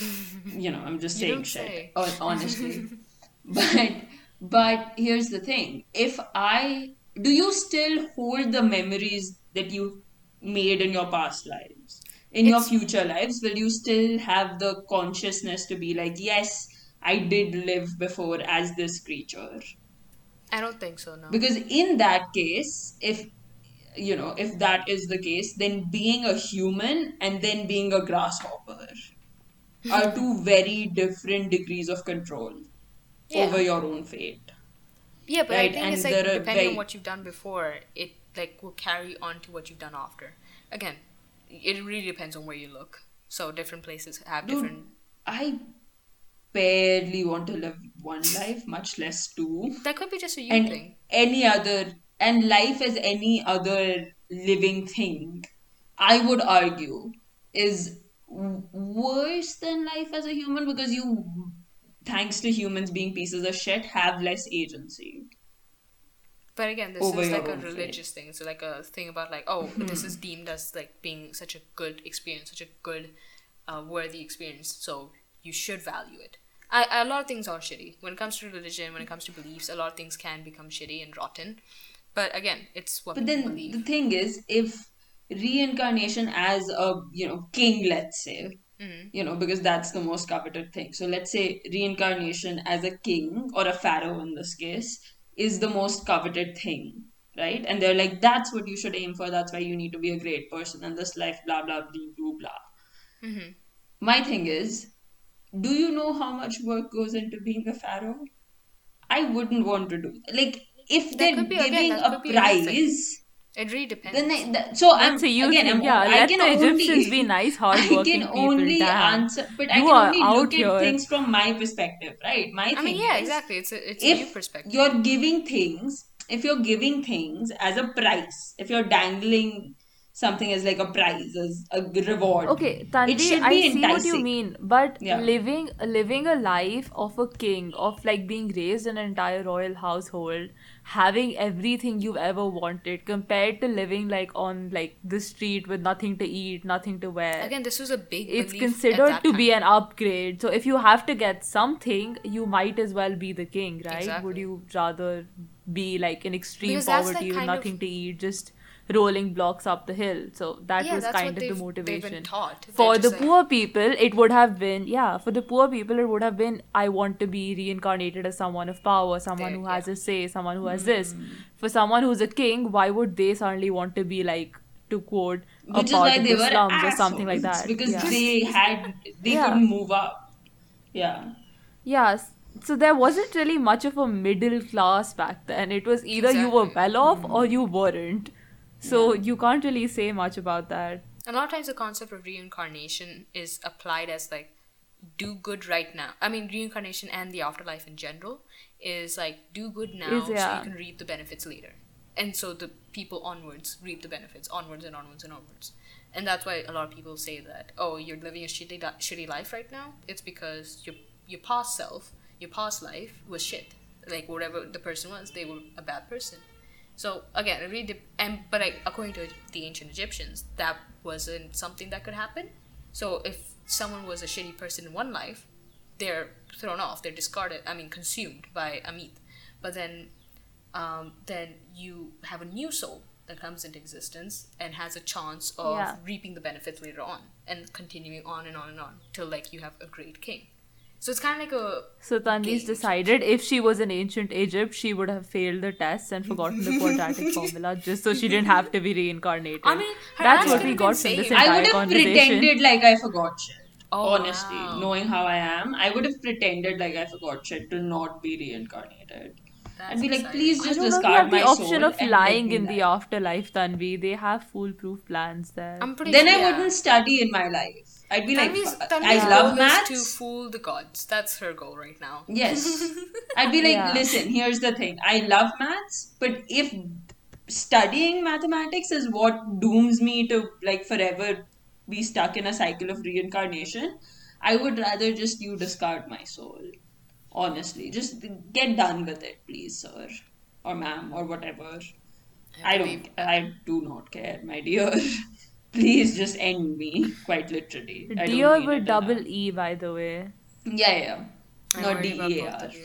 You know, I'm just You saying don't shit, say. hon- honestly. But but here's the thing. If I do you still hold the memories that you made in your past lives? In your It's. future lives, will you still have the consciousness to be like, yes, I did live before as this creature? I don't think so. No. Because in that case, if you know, if that is the case, then being a human and then being a grasshopper are two very different degrees of control over Yeah. your own fate, Yeah, but I right? think it's And like there are depending on very, what you've done before, it like will carry on to what you've done after. Again, it really depends on where you look. So different places have dude, different. I barely want to live one life, much less two. That could be just a you And thing. any other, and life as any other living thing, I would argue, is w- worse than life as a human because you, thanks to humans being pieces of shit, have less agency But again, this over is your like a own fate. religious thing. So like a thing about like, oh, this is deemed as like being such a good experience, such a good, uh, worthy experience. So you should value it. I, a lot of things are shitty when it comes to religion. When it comes to beliefs, a lot of things can become shitty and rotten. But again, it's what But people then the believe. thing is, if reincarnation as a, you know, king, let's say, you know, because that's the most coveted thing. So let's say reincarnation as a king or a pharaoh in this case is the most coveted thing, right? And they're like, that's what you should aim for. That's why you need to be a great person in this life, blah, blah, blah, blah, blah. My thing is, do you know how much work goes into being a pharaoh? I wouldn't want to do. Like, if That they're could be again. giving That a could be a you thing. prize, It really then depends. I, that, so That's I'm a you again I'm thing. o- Yeah, I let can the Egyptians be only nice, I can hardworking people. only Damn. answer, but I You can are only out look at here. things from my perspective, right? My I mean, thing yeah, is, exactly. It's a it's a you if perspective. you're giving things, if you're giving things as a price, if you're dangling something as like a prize, as a reward, Okay, it Tanvi, should I be see what you enticing. mean, but Yeah. living living a life of a king, of like being raised in an entire royal household, having everything you've ever wanted, compared to living like on like the street with nothing to eat, nothing to wear, Again, this was a big it's belief at considered that to be time. an upgrade. So if you have to get something, you might as well be the king, right? Would Exactly. you rather be like in extreme Because that's like poverty with kind of nothing to eat, just rolling blocks up the hill? So that yeah, was that's kind what of the they've they've been motivation. taught. They're For just the like poor people, it would have been, yeah, for the poor people, it would have been, I want to be reincarnated as someone of power, someone they who yeah. has a say, someone who has this. For someone who's a king, why would they suddenly want to be like to quote, a Which is part why of they the were slums or something like assholes that. because Yeah. they had they Yeah. couldn't move up. Yeah. Yeah, s- so there wasn't really much of a middle class back then. It was either you were Exactly. well off or you weren't. So Yeah. you can't really say much about that. A lot of times the concept of reincarnation is applied as like do good right now. I mean reincarnation and the afterlife in general is like do good now Is so you yeah. can reap the benefits later. And so the people onwards reap the benefits onwards and onwards and onwards. And that's why a lot of people say that, oh, you're living a shitty, li- shitty life right now. It's because your your past self, your past life was shit. Like whatever the person was, they were a bad person. So again, it really dep- and but like according to the ancient Egyptians, that wasn't something that could happen. So if someone was a shitty person in one life, they're thrown off, they're discarded. I mean, consumed by Amit. But then, um, then you have a new soul that comes into existence and has a chance of Yeah. reaping the benefits later on and continuing on and on and on till like you have a great king. So it's kind of like a So Tanvi's game. decided if she was in ancient Egypt, she would have failed the tests and forgotten the quadratic formula just so she didn't have to be reincarnated. I mean, her That's ass what could we have got been from this saved. I entire would have conversation. pretended like I forgot shit. Oh, Honestly, wow. knowing how I am, I would have pretended like I forgot shit to not be reincarnated. That's I'd be like, exciting. please I just don't know if you discard have the my option soul of and let lying me in the die. afterlife, Tanvi. They have foolproof plans there. I'm pretty Then sure. I yeah. wouldn't study in my life. I'd be like, Tanvi's, "Fuck, Tanvi's I goal love is maths. to fool the gods. That's her goal right now. Yes. I'd be like, Yeah. listen, here's the thing. I love maths, but if studying mathematics is what dooms me to like forever be stuck in a cycle of reincarnation, I would rather just you discard my soul. Honestly, just get done with it, please, sir or ma'am or whatever. I believe- don't. I do not care, my dear. Please just end me, quite literally. I Dear don't mean with it double enough. E, by the way. Yeah, yeah. I'm Not worried D about E A both R. of you.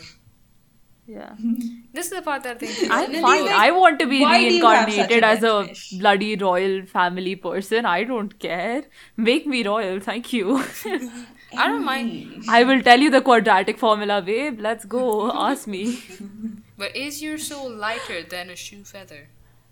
Yeah. This is the part that I think. I'm Really, fine. like, I want to be why do you have such reincarnated a as a pet fish? bloody royal family person. I don't care. Make me royal, thank you. I don't mind. I will tell you the quadratic formula, babe. Let's go. Ask me. But is your soul lighter than a shoe feather?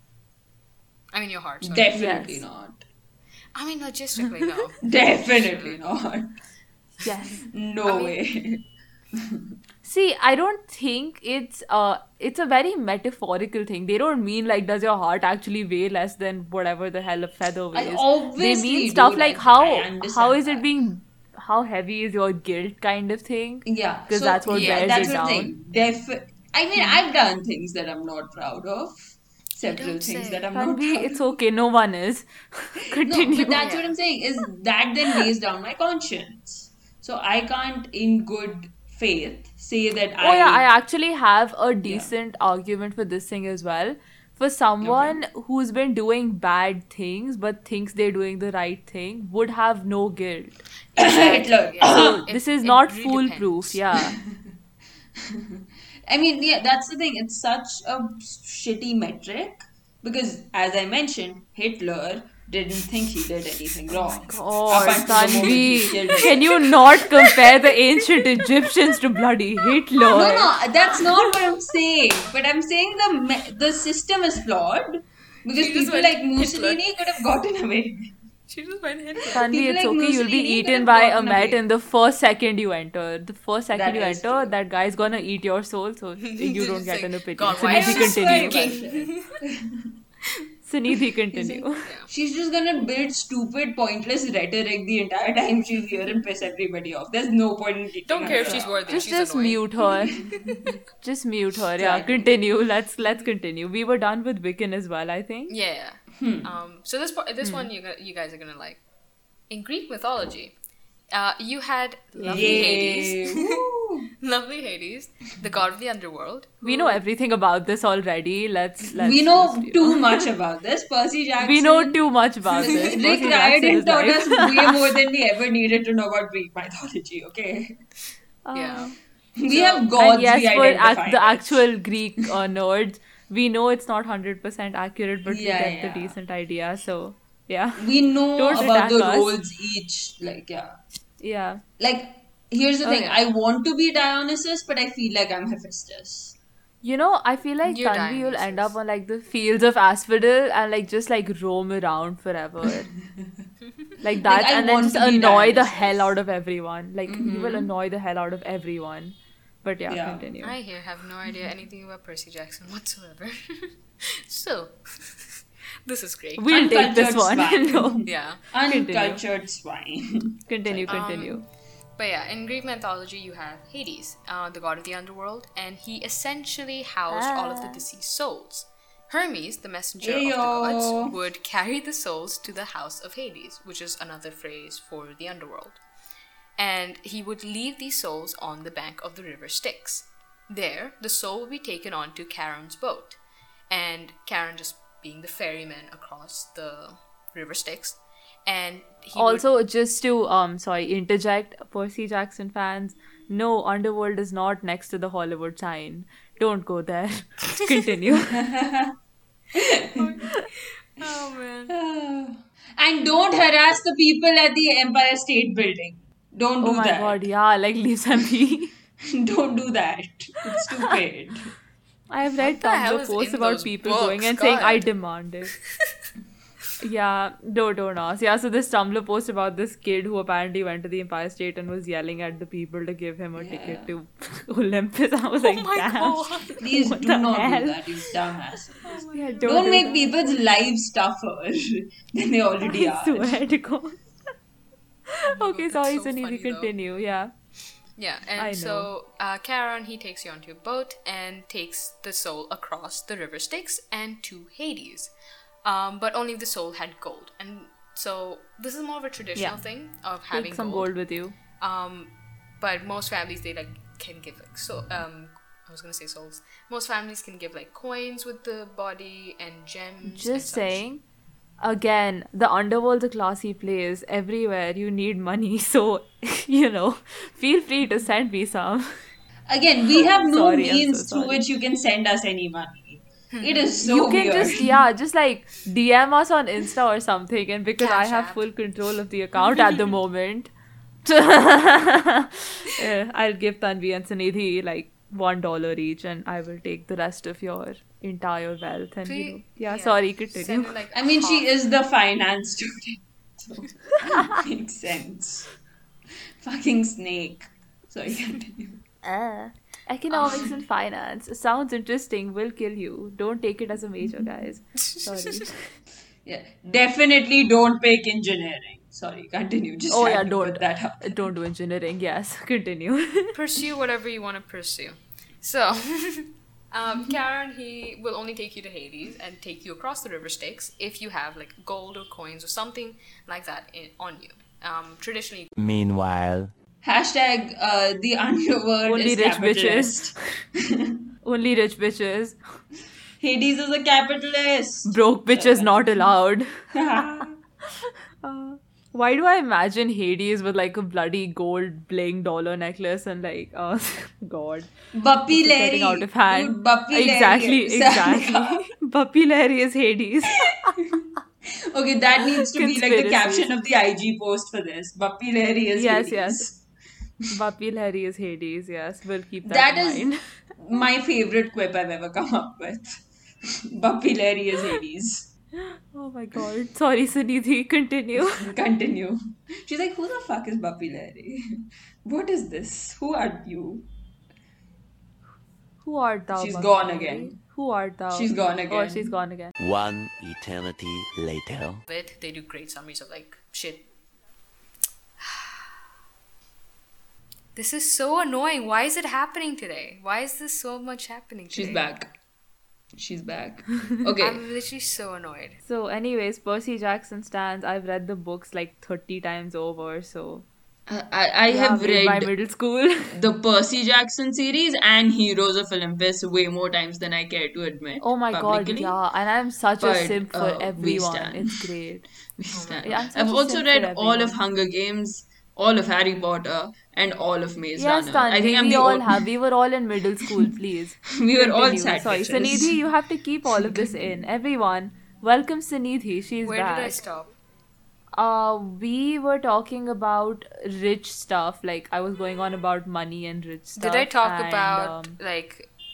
I mean, your heart. Sorry. Definitely Yes. not. I mean, logistically, no. Definitely not. Yes. No I mean- way. See, I don't think it's uh it's a very metaphorical thing. They don't mean like does your heart actually weigh less than whatever the hell a feather I weighs. They obviously mean stuff do, like like, how I understand how is that. it being how heavy is your guilt kind of thing. Yeah, 'Cause so, that's what yeah, wears that's it the down. thing. Def- I mean, I've done things that I'm not proud of. Several don't things say. that I'm not Tanvi, proud it's of. okay. No one is. No, Continue. but that's Yeah. what I'm saying. Is that then weighs down my conscience? So I can't, in good faith, say that Oh I. yeah, I actually have a decent argument for this thing as well. For someone who's been doing bad things but thinks they're doing the right thing would have no guilt. Hitler. Yeah. This It- is it not really foolproof, depends. yeah. I mean, yeah, that's the thing. It's such a shitty metric because, as I mentioned, Hitler didn't think he did anything wrong. God, Up until the moment he Tanvi, killed can you not compare the ancient Egyptians to bloody Hitler? No, no, that's not what I'm saying. But I'm saying the me- the system is flawed because She just people went like Mussolini could have gotten away. She just went Hitler. Tanvi, People it's like okay. You'll be Mussolini could eaten have by a gotten Met away. in the first second you enter. The first second That you is enter, true. that guy's gonna eat your soul, so you don't Just get like, an opinion. God, So why Nidhi, is this continue. working? So Nidhi, continue. She's just gonna build stupid, pointless rhetoric the entire time she's here and piss everybody off. There's no point in keeping Don't her care if she's around. worthy. Just she's just annoying. mute her. Just mute her. Yeah, Exactly. continue. Let's let's continue. We were done with Wiccan as well, I think. Yeah. Um. So this part, this one you gu- you guys are gonna like. In Greek mythology, uh, you had lovely Yay. Hades, Woo. lovely Hades, the god of the underworld. We know everything about this already. Let's let's. We know just, you too much about this. Percy Jackson. We know too much about this. Rick Percy Jackson Riordan is taught like- us way more than we ever needed to know about Greek mythology, okay? Yeah. We So- have gods And yes, we for identify act- the with. actual Greek uh, nerds, we know it's not one hundred percent accurate, but Yeah, we get yeah. the decent idea. So, yeah. We know Don't about attack the us. roles each, like, yeah. Yeah. Like, here's the Oh, thing. yeah. I want to be Dionysus, but I feel like I'm Hephaestus. You know, I feel like You're Tanvi will end Dionysus. up on like the fields of asphodel and like just like roam around forever. Like that, I and then want just to be annoy the Dionysus. hell out of everyone. Like he will annoy the hell out of everyone. But yeah, Yeah. continue. I here have no idea anything about Percy Jackson whatsoever. So, this is great. We'll take this Uncultured one. swine. No. Yeah. Uncultured swine. Continue, Um, continue. But yeah, in Greek mythology, you have Hades, uh, the god of the underworld, and he essentially housed all of the Ah. deceased souls. Hermes, the messenger of the Ayo. gods, would carry the souls to the house of Hades, which is another phrase for the underworld. And he would leave these souls on the bank of the river Styx. There, the soul will be taken onto Charon's boat, and Charon just being the ferryman across the river Styx. And he would Also, just to um, sorry, interject, Percy Jackson fans. No, Underworld is not next to the Hollywood sign. Don't go there. Continue. Oh man. And don't harass the people at the Empire State Building. Don't do Oh my that. god, yeah, like leave them be. Don't do that. It's stupid. I have read What the hell Tumblr is posts in about those people books? going and saying, I God. demand it. Yeah, don't, don't ask. Yeah, so this Tumblr post about this kid who apparently went to the Empire State and was yelling at the people to give him a Yeah. ticket to Olympus. I was like, Oh my damn. god. Please What do the not hell? do that, you dumbasses. Yeah, don't, Don't do make that. people's lives tougher than they already I are. swear to God. Okay, that's sorry, so Sunidhi, funny, though. continue. Yeah. Yeah, I and know. so uh, Charon, he takes you onto a boat and takes the soul across the river Styx and to Hades. Um, but only if the soul had gold. And so this is more of a traditional Yeah. thing of having Take some gold. gold with you. Um, but most families, they like can give like so. Um, I was gonna say souls. Most families can give like coins with the body and gems. and Just such. saying. Again, the underworld's a classy place. Everywhere you need money, so you know, feel free to send me some. Again, we have no Sorry, I'm so means through sorry. which you can send us any money. It is so You can weird. just yeah, just like D M us on Insta or something, and because I Cash have App. full control of the account at the moment, uh, I'll give Tanvi and Sunidhi like one dollar each, and I will take the rest of your entire wealth. And you Pre- know, yeah, yeah, sorry, Send continue. her, like, I mean, she half. is the finance student. So, makes sense. Fucking snake. Sorry, continue. Uh, economics and finance sounds interesting. Will kill you. Don't take it as a major, guys. Sorry. Yeah, definitely don't pick engineering. Sorry, continue. Just Oh had yeah, to don't put that up. don't do engineering. Yes, continue. Pursue whatever you want to pursue. So, um, Charon, he will only take you to Hades and take you across the river Styx if you have like gold or coins or something like that in, on you. Um, traditionally, Meanwhile, Hashtag uh, the underworld Only is rich capitalist. Only rich bitches. Hades is a capitalist. Broke bitches not allowed. Uh, why do I imagine Hades with like a bloody gold bling dollar necklace and like, oh god, Buppy this is Larry. getting out of hand. Dude, Buppy exactly, Larry. exactly. Buppy Larry is Hades. Okay, that needs to be like the Conspiracies. caption of the I G post for this. Buppy Larry is Yes, Hades. yes. Buppy Larry is Hades. Yes, we'll keep that, That in is mind. my favorite quip I've ever come up with. Buppy Larry is Hades. Oh my god. Sorry, Sunidhi. Continue. Continue. She's like, who the fuck is Buppy Larry? What is this? Who are you? Who art thou? She's Buppy gone Larry? again. Who art thou? She's gone Oh, again. she's gone again. one eternity later. it, they do great summaries of like shit. This is so annoying. Why is it happening today? Why is this so much happening today? She's back. She's back. Okay. I'm literally so annoyed. So, anyways, Percy Jackson stands. I've read the books like thirty times over, so. I, I I Yeah, have made by read middle school. the Percy Jackson series and Heroes of Olympus way more times than I care to admit. Oh my god, publicly. yeah. And I'm such But, a simp for uh, we everyone. stand. It's great. We stand. Yeah, I'm such I've a also simp read for all of everyone. Hunger Games, all of Harry Potter, and all of Maze Yes, Runner. I Tanvi, think I'm we the all o- have. We were all in middle school, please. We were all Continue. sad Sorry, bitches. Sunidhi, you have to keep all of this in. Everyone, welcome Sunidhi. She's Where back. did I stop? Uh, we were talking about rich stuff. Like I was going on about money and rich stuff. Did I talk and, about um, like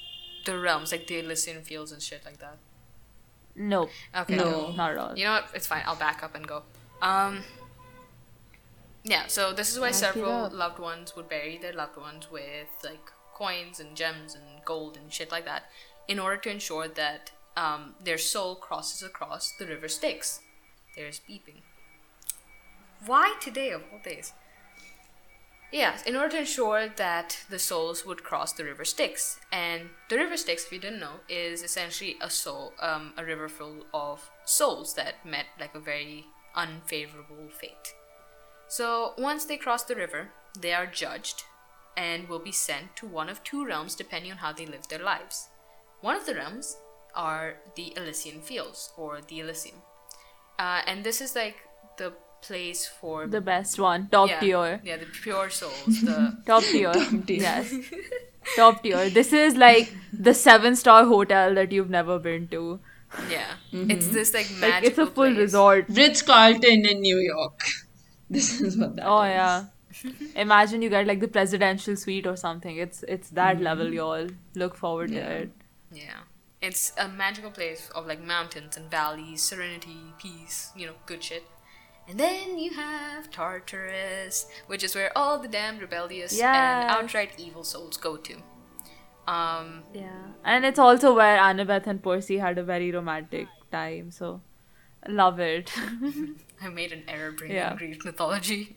the realms, like the Elysian Fields and shit like that? Nope. Okay. No. Not at all. You know what? It's fine. I'll back up and go. Um. Yeah. So this is why Back it several up. loved ones would bury their loved ones with like coins and gems and gold and shit like that, in order to ensure that um their soul crosses across the river Styx. There's beeping. Why today of all days? Yes, in order to ensure that the souls would cross the river Styx. And the river Styx, if you didn't know, is essentially a soul, um, a river full of souls that met like a very unfavorable fate. So once they cross the river, they are judged and will be sent to one of two realms depending on how they live their lives. One of the realms are the Elysian Fields, or the Elysium. Uh, and this is like the place for The best one. Top yeah, tier. yeah, the pure souls, the Top tier. Top tier. Yes. Top tier. This is like the seven star hotel that you've never been to. yeah. It's this like magical Like it's a full place. resort. Ritz Carlton in New York. This is what that Oh is. yeah. Imagine you get like the presidential suite or something. It's it's that level, y'all. Look forward Yeah. to it. Yeah. It's a magical place of like mountains and valleys, serenity, peace, you know, good shit. And then you have Tartarus, which is where all the damn rebellious and Yes. outright evil souls go to. Um, Yeah. And it's also where Annabeth and Percy had a very romantic time, so love it. I made an error bringing Yeah. Greek mythology.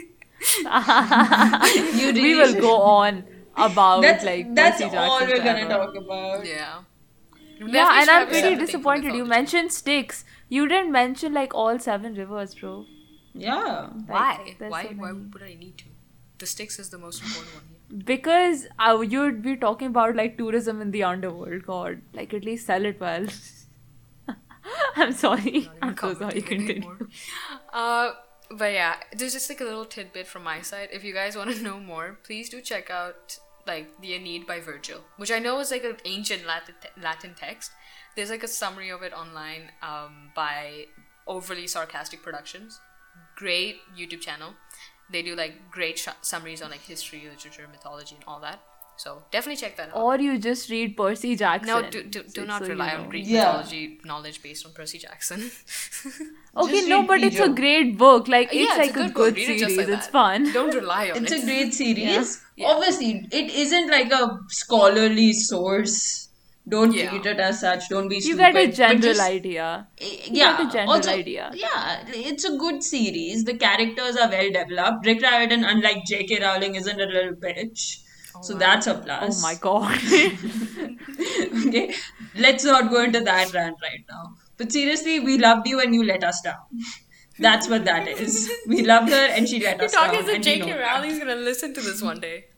You really We will should. go on about That's, like that's Percy all Jackson we're gonna forever. talk about. yeah. Yeah, and I'm pretty disappointed. disappointed. You mentioned Styx. You didn't mention like all seven rivers, bro. Yeah. Why? there's Why? so Why many. would I need to? The Styx is the most important one here. Because uh, you'd be talking about like tourism in the underworld. God, like at least sell it well. I'm sorry. I'm so sorry. Commenting Continue. anymore. Uh, but yeah, there's just like a little tidbit from my side. If you guys want to know more, please do check out like the Aeneid by Virgil, which I know is like an ancient Latin Latin text. There's like a summary of it online um, by Overly Sarcastic Productions. Great YouTube channel. They do like great sh- summaries on like history, literature, mythology, and all that. So definitely check that out. Or you just read Percy Jackson. No, do, do, do so- not so you rely know. on Greek Yeah. mythology knowledge based on Percy Jackson. Okay, Just no, read but it's a Egypt. great book. Like it's Yeah, like a a good, good, book. Read it series. just like It's that. fun. Don't rely on It's it. a great series. Yeah. Obviously, it isn't like a scholarly source. Don't Yeah. treat it as such. Don't be You stupid. get a but general just- idea. Eh, You yeah, get a general also, idea. Yeah, it's a good series. The characters are well developed. Rick Riordan, unlike J K. Rowling, isn't a little bitch. so wow. that's a Oh plus. my god. Okay, let's not go into that rant right now. But seriously, we loved you and you let us down. That's what that is. We loved her and she let You're us down. talking as if and we J know K. that. Rowling's gonna listen to this one day.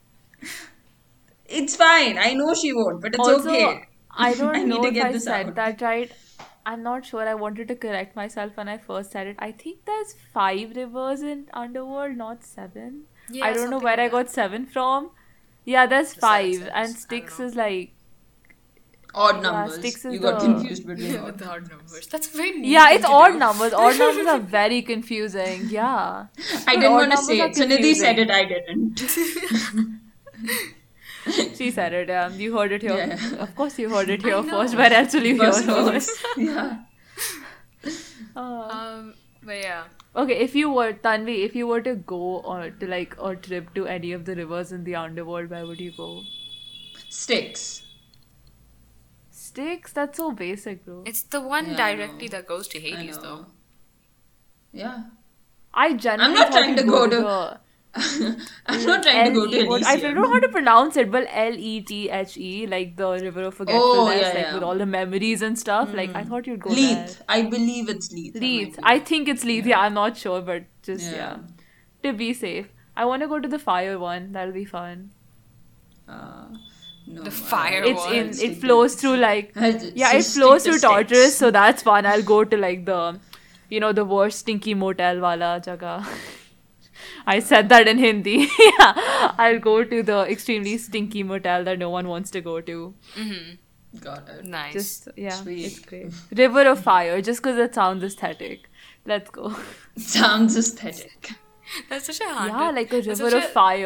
It's fine. I know she won't, but it's Also, okay. I don't I need know to if get I this said out. that right. I'm not sure. I wanted to correct myself when I first said it. I think there's five rivers in Underworld, not seven. Yeah, I don't know something where like I that. got seven from. Yeah, there's The five, seven and senses, I Styx don't know. is like Odd Yeah, numbers. Styx is You got the- confused between Yeah, odd with the odd numbers. That's a very neat yeah, thing it's to odd do. numbers. Odd numbers are very confusing. Yeah, I Dude, didn't odd want to numbers say are it. So Nidhi said confusing. it, I didn't. She said it. Um, you heard it here. Yeah. Of course, you heard it here I first. know. Where else will you hear First it? words. Yeah. Uh, Um, but yeah. Okay, if you were Tanvi, if you were to go or to like a trip to any of the rivers in the underworld, where would you go? Styx. Styx? That's so basic, bro. It's the one Yeah, I directly know. that goes to I Hades, know. though. Yeah. I genuinely not thought trying you'd to go to- the I'm not trying to go to L E what- I Elysium. don't know how to pronounce it, but L E T H E, like the river of forgetfulness, Oh, yeah, like yeah. with all the memories and stuff. Like I thought you'd go Leith. I believe it's Leith. there. I Leith. might be I wrong. think it's Leith. Yeah, I'm not sure, but just Yeah. yeah. To be safe. I want to go to the fire one. That'll be fun. Uh, no, The I- fire It's one. in. stick It to- flows through like I'll just- yeah, it just flows stick through to Styx. Tartarus, so that's fun. I'll go to like the, you know, the worst stinky motel wala jaga. I said that in Hindi. Yeah, I'll go to the extremely stinky motel that no one wants to go to. Got it. Nice. Just yeah, Sweet. it's great. River of Fire, just because it sounds aesthetic. Let's go. Sounds aesthetic. That's such a haunted. Yeah, like a that's river such of a- fire.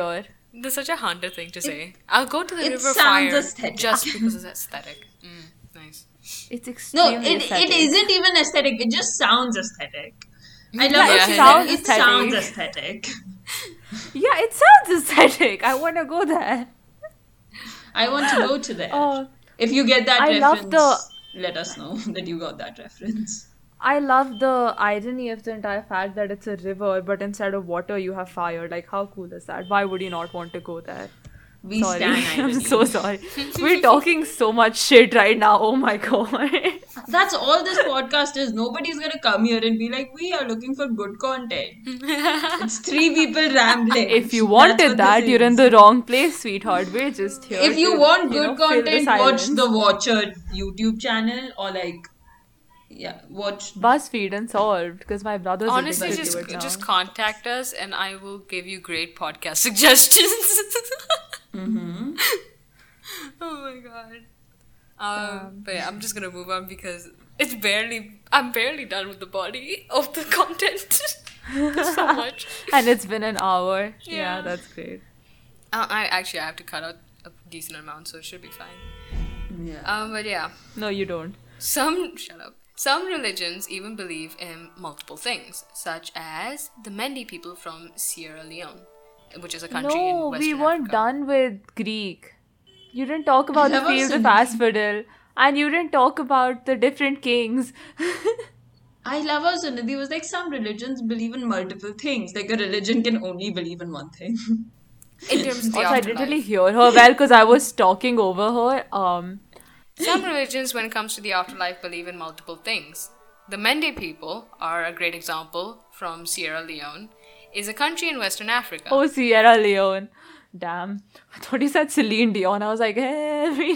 That's such a Hunter thing to say. I'll go to the it river sounds fire aesthetic. just because it's aesthetic. Mm, nice. It's No, extremely it, aesthetic. it isn't even aesthetic. It just sounds aesthetic. I love Yeah, how it she sounds said, it aesthetic. sounds aesthetic. Yeah, it sounds aesthetic. I want to go there. I want to go to there. Oh, If you get that I love reference, the- let us know that you got that reference. I love the irony of the entire fact that it's a river, but instead of water, you have fire. Like, how cool is that? Why would you not want to go there? We Sorry. stand I'm irony. so sorry. We're talking so much shit right now. Oh my god. That's all this podcast is. Nobody's gonna come here and be like, we are looking for good content. It's three people rambling. If you That's wanted what that, this you're in is. the wrong place, sweetheart. We're just here. If you to, want you good know, fill the content, watch silence. the Watcher YouTube channel or like, yeah, watch. BuzzFeed and solved because my brother's Honestly, addicted just to it now. just contact us and I will give you great podcast suggestions. Mm-hmm. Oh my god. Um, but yeah, I'm just gonna move on because it's barely. I'm barely done with the body of the content. There's so much. And it's been an hour. Yeah, Yeah. that's great. Uh, I actually I have to cut out a decent amount, so it should be fine. Yeah. Um, but yeah, No, you don't. some shut up. Some religions even believe in multiple things, such as the Mende people from Sierra Leone, which is a country in No, Western we weren't Africa. done with Greek. You didn't talk about the That was field of some- asphodel. And you didn't talk about the different kings. I love how Sunidhi was like, some religions believe in multiple things. Like a religion can only believe in one thing. In terms of the Also, I afterlife. didn't really hear her well because I was talking over her. Um, Some religions, when it comes to the afterlife, believe in multiple things. The Mende people are a great example from Sierra Leone, is a country in Western Africa. oh, Sierra Leone. Damn. I thought you said Celine Dion. I was like, hey.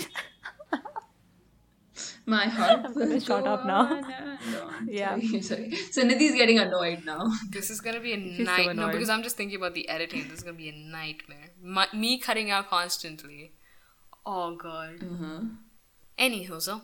My heart I'm will gonna shut go up now. on and on. Yeah. Sorry, sorry. Sunidhi's getting annoyed now. This is gonna be a She's so nightmare. No, annoyed. because I'm just thinking about the editing. This is gonna be a nightmare. My, me cutting out constantly. Oh god. Mm-hmm. Anywho, so.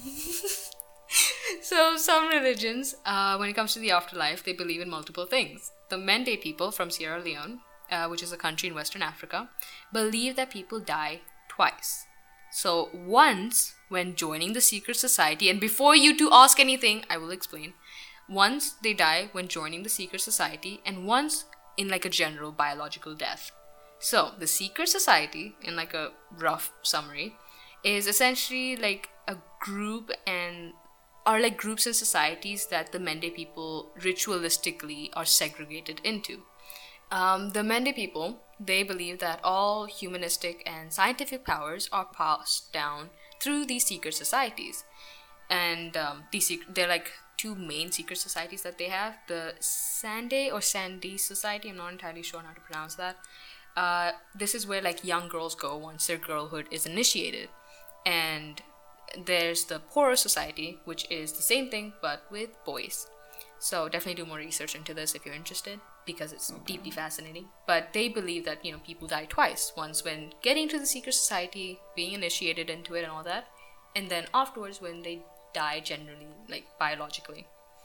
So, some religions, uh, when it comes to the afterlife, they believe in multiple things. The Mende people from Sierra Leone, uh, which is a country in Western Africa, believe that people die twice. So, once when joining the secret society, and before you two ask anything, I will explain. Once they die when joining the secret society, and once in like a general biological death. So, the secret society, in like a rough summary, is essentially like a group and are like groups and societies that the Mende people ritualistically are segregated into. Um, the Mende people, they believe that all humanistic and scientific powers are passed down through these secret societies. And um, these sec- they're like two main secret societies that they have. The Sande or Sandy Society, I'm not entirely sure how to pronounce that. Uh, this is where like young girls go once their girlhood is initiated. And there's the Poro Society, which is the same thing but with boys. So definitely do more research into this if you're interested, because it's deeply fascinating. But they believe that, you know, people die twice. Once when getting to the secret society, being initiated into it and all that, and then afterwards when they die generally, like biologically.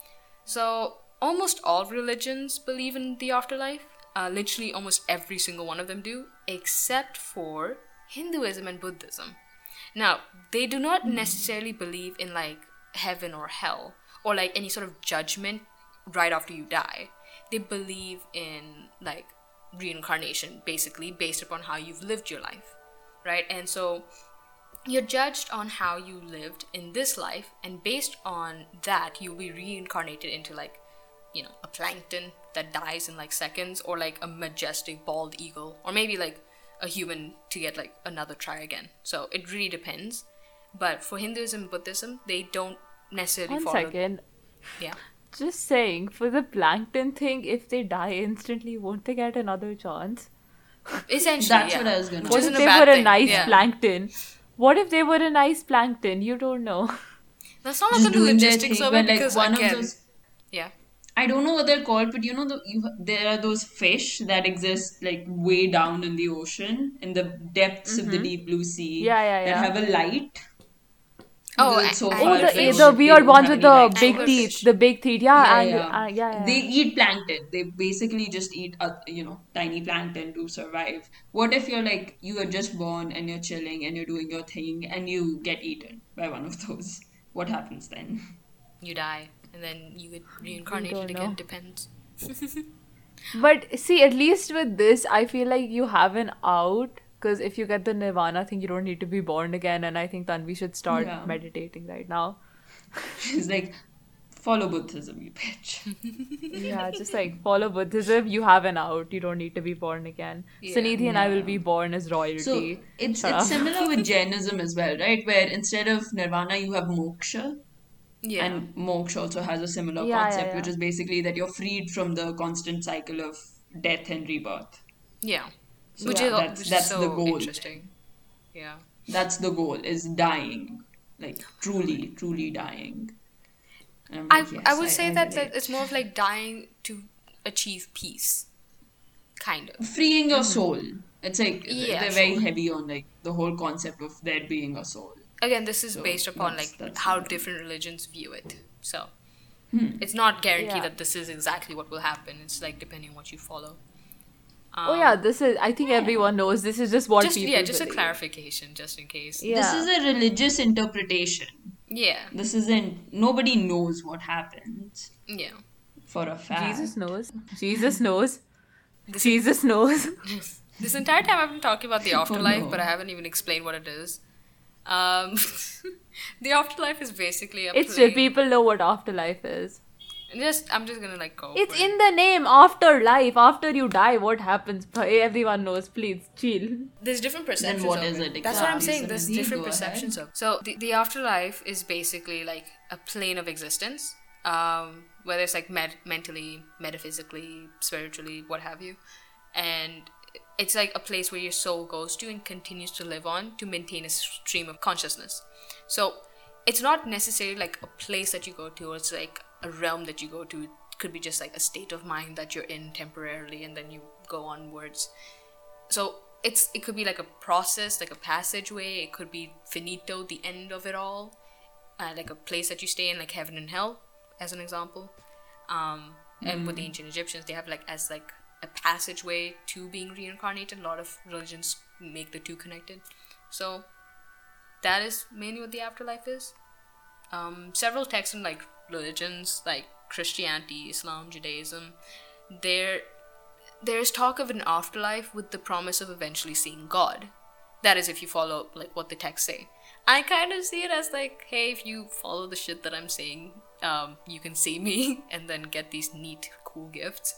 So almost all religions believe in the afterlife. Uh, literally almost every single one of them do, except for Hinduism and Buddhism. Now, they do not necessarily believe in like heaven or hell or like any sort of judgment right after you die. They believe in like reincarnation, basically based upon how you've lived your life, right? And so you're judged on how you lived in this life, and based on that, you'll be reincarnated into like, you know, a plankton that dies in like seconds, or like a majestic bald eagle, or maybe like a human to get like another try again. So it really depends. But for Hinduism and Buddhism, they don't necessarily One follow. second. Yeah. Just saying, for the plankton thing, if they die instantly, won't they get another chance? Essentially, That's yeah. what I was gonna Which What say. isn't if they bad were a thing. nice Yeah. plankton? What if they were a nice plankton? You don't know. Let's not Just look at the doing their logistics thing, of but it like because one again, of those. yeah. I don't know what they're called, but you know, the you, there are those fish that exist like way down in the ocean, in the depths of the deep blue sea, Yeah, yeah, that yeah. have a light. Oh, The, so a- Oh, far the fish, the they weird don't ones have with any the legs big for teeth, Anglerfish. the big teeth. Yeah, Yeah, and yeah. uh, yeah, yeah. They eat plankton. They basically just eat, uh, you know, tiny plankton to survive. What if you're like, you are just born and you're chilling and you're doing your thing and you get eaten by one of those? What happens then? You die, and then you get We reincarnated don't again. know. Depends. But see, at least with this, I feel like you have an out. Because if you get the nirvana thing, you don't need to be born again. And I think Tanvi should start Yeah. meditating right now. She's like, follow Buddhism, you bitch. Yeah, just like follow Buddhism, you have an out. You don't need to be born again. Yeah. Suniti and I will Yeah. be born as So royalty. it's Shut it's up. similar with Jainism as well, right? Where instead of nirvana, you have moksha. Yeah. And moksha also has a similar Yeah, yeah, concept, which yeah. is basically that you're freed from the constant cycle of death and rebirth. Yeah. So Which Yeah. is al- that's which is that's so the goal. interesting. Yeah. That's the goal, is dying, like truly, truly dying. And I'm I like, yes, I would I, say I that, that relate. it's more of like dying to achieve peace, kind of. Freeing your soul. It's like th- Yeah, they're very sure. heavy on like the whole concept of there being a soul. Again, this is So based upon that's- like that's how similar. different religions view it. So Hmm. it's not guaranteed Yeah. that this is exactly what will happen. It's like depending on what you follow. Um, Oh yeah, this is. I think everyone knows. This is just what just people yeah, just a believe. clarification, just in case. Yeah. This is a religious interpretation. Yeah. This isn't, nobody knows what happens Yeah. for a fact. Jesus knows. Jesus knows. This Jesus knows. This entire time I've been talking about the afterlife, no. but I haven't even explained what it is. Um, the afterlife is basically a It's plane. just people know what afterlife is. Just I'm just gonna like go. It's for it. in the name. Afterlife. After you die, what happens? Everyone knows. Please chill. There's different perceptions. what of is it. it That's what I'm exactly, saying. There's Sunidhi? different Go ahead. perceptions of. So the, the afterlife is basically like a plane of existence. Um, whether it's like med- mentally, metaphysically, spiritually, what have you, and it's like a place where your soul goes to and continues to live on to maintain a stream of consciousness. So it's not necessarily like a place that you go to, or it's like a realm that you go to. It could be just like a state of mind that you're in temporarily, and then you go onwards. So it's it could be like a process, like a passageway. It could be finito, the end of it all, uh, like a place that you stay in, like heaven and hell, as an example. Um, and with the ancient Egyptians, they have like as like a passageway to being reincarnated. A lot of religions make the two connected. So that is mainly what the afterlife is. Um, several texts in like religions, like Christianity, Islam, Judaism, there there's talk of an afterlife with the promise of eventually seeing God. That is if you follow like what the texts say. I kind of see it as like, hey, if you follow the shit that I'm saying, um, you can see me and then get these neat, cool gifts.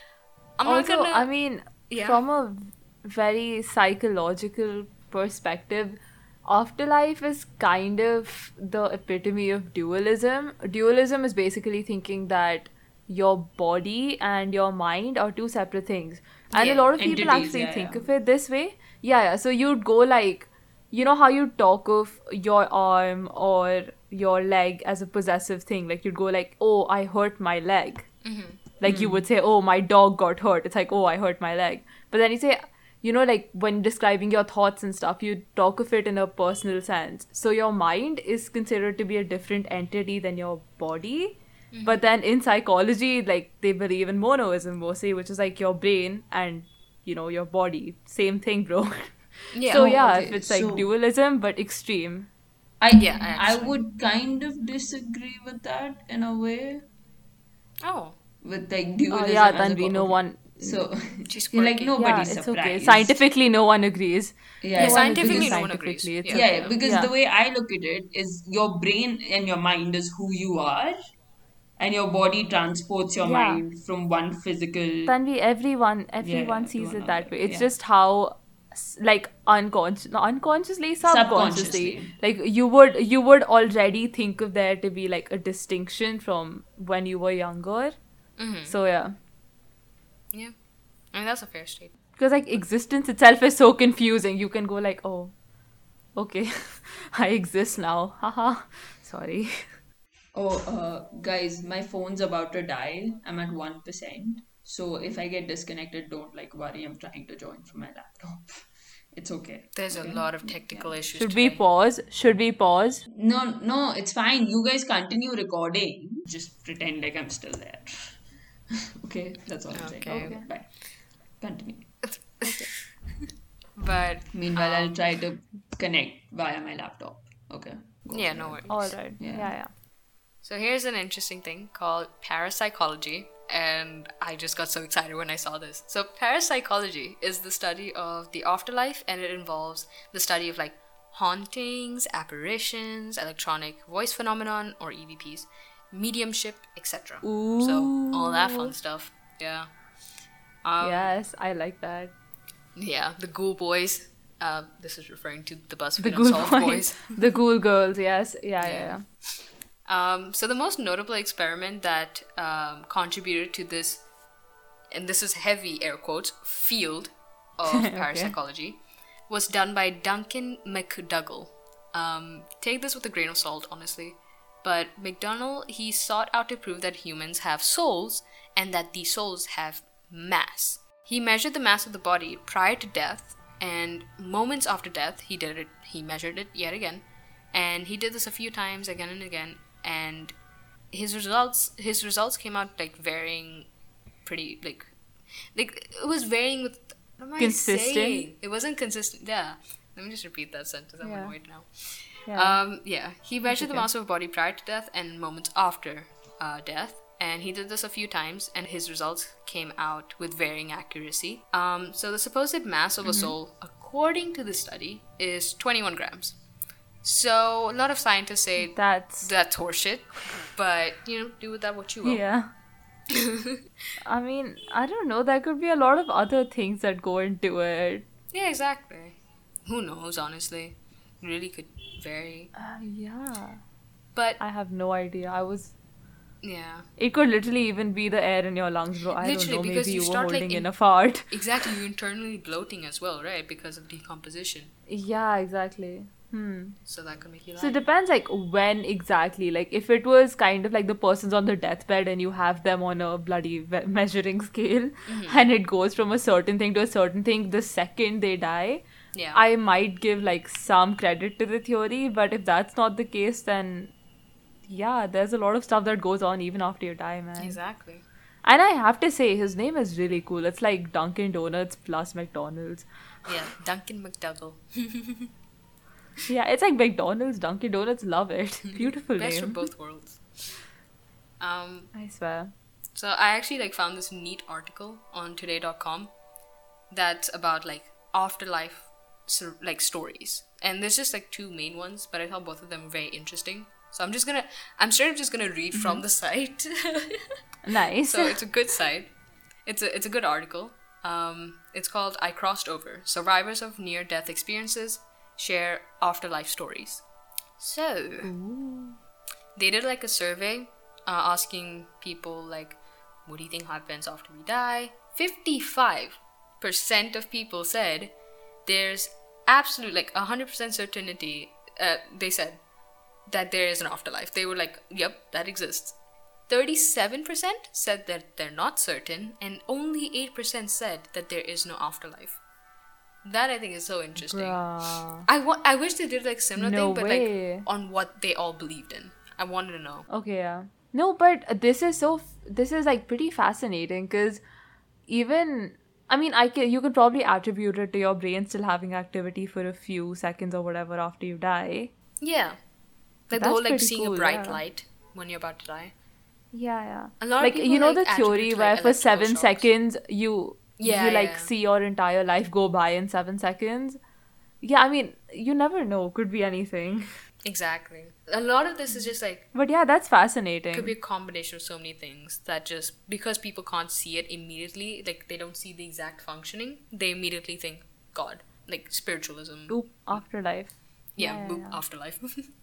I'm not Also, gonna. I mean, Yeah. from a very psychological perspective, afterlife is kind of the epitome of dualism. Dualism is basically thinking that your body and your mind are two separate things. And Yeah, a lot of people entities, actually yeah, think yeah. of it this way. Yeah, yeah. So you'd go like, you know how you talk of your arm or your leg as a possessive thing? Like you'd go like, oh, I hurt my leg. Like you would say, oh, my dog got hurt. It's like, oh, I hurt my leg. But then you say, you know, like when describing your thoughts and stuff, you talk of it in a personal sense. So your mind is considered to be a different entity than your body. But then in psychology, like they believe in monoism mostly, which is like your brain and, you know, your body. Same thing, bro. Yeah. So Oh, yeah, okay. if it's like So- dualism, but extreme. I Yeah, I I actually- would kind of disagree with that in a way. Oh, With like Oh dualism. yeah, as a Tanvi, co- no okay. one. So She's you're like quirky. Yeah, nobody's it's surprised. okay. Scientifically, no one agrees. Yeah, Yeah, No one scientifically, agrees no one agrees. scientifically, it's Yeah. yeah, okay. yeah, because Yeah. the way I look at it is your brain and your mind is who you are, and your body transports your Yeah. mind from one physical. Tanvi, everyone, everyone yeah, to sees it another, that way. It's yeah. just how, s- like unconscious, unconsciously, subconsciously, Subconsciously. like you would, you would already think of there to be like a distinction from when you were younger. Mhm. So yeah, Yeah. I mean, that's a fair statement. because like existence itself is so confusing. You can go like, oh, okay, I exist now. Haha, sorry. Oh, uh, guys, my phone's about to die. I'm at one percent. So if I get disconnected, don't like worry. I'm trying to join from my laptop. It's okay. There's okay? a lot of technical issues. Should today. we pause? Should we pause? No, no, it's fine. You guys continue recording. Just pretend like I'm still there. Okay, that's all I'm saying. Okay. Okay, bye. Continue. But Meanwhile, um, I'll try to connect via my laptop. Okay. Go yeah, for no it. worries. All right. Yeah. Yeah, yeah. So here's an interesting thing called parapsychology, and I just got so excited when I saw this. So parapsychology is the study of the afterlife, and it involves the study of like hauntings, apparitions, electronic voice phenomenon or E V Ps, mediumship, et cetera. So all that fun stuff. Yeah. Um, Yes, I like that. Yeah, the Ghoul Boys. Uh, this is referring to the BuzzFeed The Unsolved cool Boys. boys. The cool girls, yes. Yeah, yeah, yeah. Um, so the most notable experiment that um, contributed to this, and this is heavy air quotes, field of Okay. parapsychology, was done by Duncan McDougall. Um, take this with a grain of salt, honestly. But McDougall, he sought out to prove that humans have souls and that these souls have mass. He measured the mass of the body prior to death, and moments after death, he did it. He measured it yet again, and he did this a few times, again and again. And his results, his results came out like varying, pretty like, like it was varying with. What am I Consistent? saying? It wasn't consistent. Yeah. Let me just repeat that sentence. I'm Yeah. annoyed now. Yeah. Um, yeah, he measured the okay. mass of a body prior to death and moments after uh, death, and he did this a few times, and his results came out with varying accuracy. Um, so the supposed mass of a soul, according to the study, is twenty-one grams. So a lot of scientists say That's that's horseshit, but you know, do with that what you will. yeah. I mean, I don't know. There could be a lot of other things that go into it. Yeah, exactly. Who knows? Honestly, really could vary. Uh, yeah. But I have no idea. I was. yeah. It could literally even be the air in your lungs, bro. I Literally, don't know. because Maybe you you, were start, like, holding in in- a fart. Exactly, you're internally bloating as well, right? Because of decomposition. Yeah, exactly. Hmm. So that could make you So it lie. depends, like, when exactly. Like, if it was kind of like the person's on the deathbed and you have them on a bloody ve- measuring scale and it goes from a certain thing to a certain thing the second they die, Yeah. I might give, like, some credit to the theory. But if that's not the case, then yeah, there's a lot of stuff that goes on even after you die, man. Exactly. And I have to say, his name is really cool. It's like Dunkin' Donuts plus McDonald's. Yeah, Duncan McDougall. Yeah, it's like McDonald's, Dunkin' Donuts, love it. Beautiful Best name. from both worlds. Um, I swear. so I actually like found this neat article on today dot com that's about like afterlife sur- like stories. And there's just like two main ones, but I thought both of them were very interesting. So I'm just gonna I'm straight up just gonna read from the site. Nice. So it's a good site. It's a it's a good article. Um, it's called "I Crossed Over: Survivors of Near-Death Experiences Share Afterlife Stories." So they did like a survey uh, asking people like, "What do you think happens after we die?" Fifty-five percent of people said there's absolute like a hundred percent certainty. Uh, they said that there is an afterlife. They were like, "Yep, that exists." thirty-seven percent said that they're not certain, and only eight percent said that there is no afterlife. That I think is so interesting. Bruh. I wa- I wish they did like similar No thing, but way. like on what they all believed in. I wanted to know. Okay, yeah. No, but this is so. F- this is like pretty fascinating because even. I mean, I can. You could probably attribute it to your brain still having activity for a few seconds or whatever after you die. Yeah, like the That's whole like pretty seeing cool, a bright yeah. light when you're about to die. Yeah, yeah. A lot of like people, you know like, the theory attribute, where like, for seven electrical shocks. seconds you Yeah, you like yeah. see your entire life go by in seven seconds. Yeah, I mean you never know. Could be anything. Exactly. A lot of this is just like But yeah, that's fascinating. could be a combination of so many things that just because people can't see it immediately, like they don't see the exact functioning, they immediately think God, like spiritualism. Oop, afterlife. Yeah, Yeah, boop, yeah. afterlife.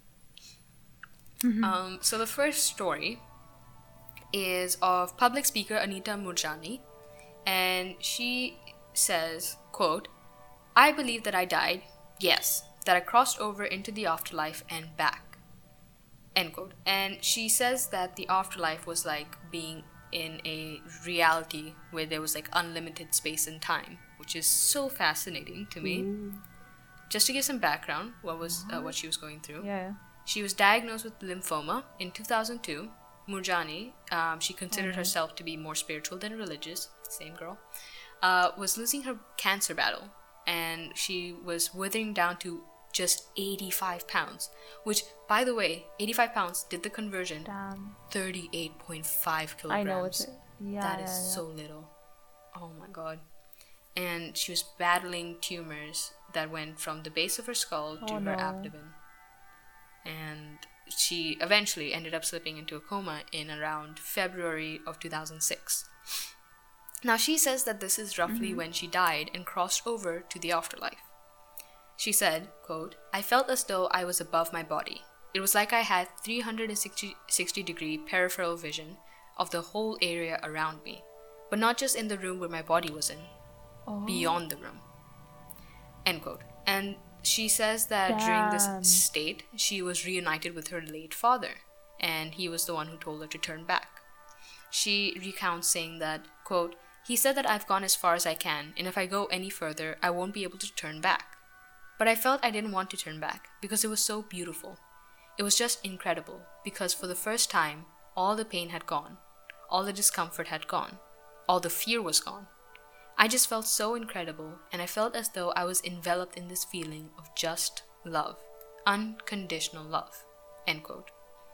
um, so the first story is of public speaker Anita Murjani, and she says, quote, "I believe that I died, yes, that I crossed over into the afterlife and back," end quote. And she says that the afterlife was like being in a reality where there was like unlimited space and time. which is so fascinating to me. Ooh. Just to give some background, what was uh, what she was going through. Yeah. She was diagnosed with lymphoma in two thousand two. Murjani, um, she considered Oh. herself to be more spiritual than religious, same girl, uh, was losing her cancer battle, and she was withering down to just eighty-five pounds, which, by the way, eighty-five pounds did the conversion Damn. thirty-eight point five I kilograms. know it's yeah. That yeah, is yeah. so little. Oh my god. And she was battling tumors that went from the base of her skull to Oh, her no. abdomen. And she eventually ended up slipping into a coma in around February of two thousand six. Now she says that this is roughly when she died and crossed over to the afterlife. She said, quote, "I felt as though I was above my body. It was like I had three hundred sixty degree peripheral vision of the whole area around me, but not just in the room where my body was in, Oh. beyond the room." End quote. And she says that during Damn. this state, she was reunited with her late father, and he was the one who told her to turn back. She recounts saying that, quote, "He said that I've gone as far as I can, and if I go any further, I won't be able to turn back. But I felt I didn't want to turn back because it was so beautiful. It was just incredible because for the first time, all the pain had gone, all the discomfort had gone, all the fear was gone. I just felt so incredible, and I felt as though I was enveloped in this feeling of just love, unconditional love." End quote.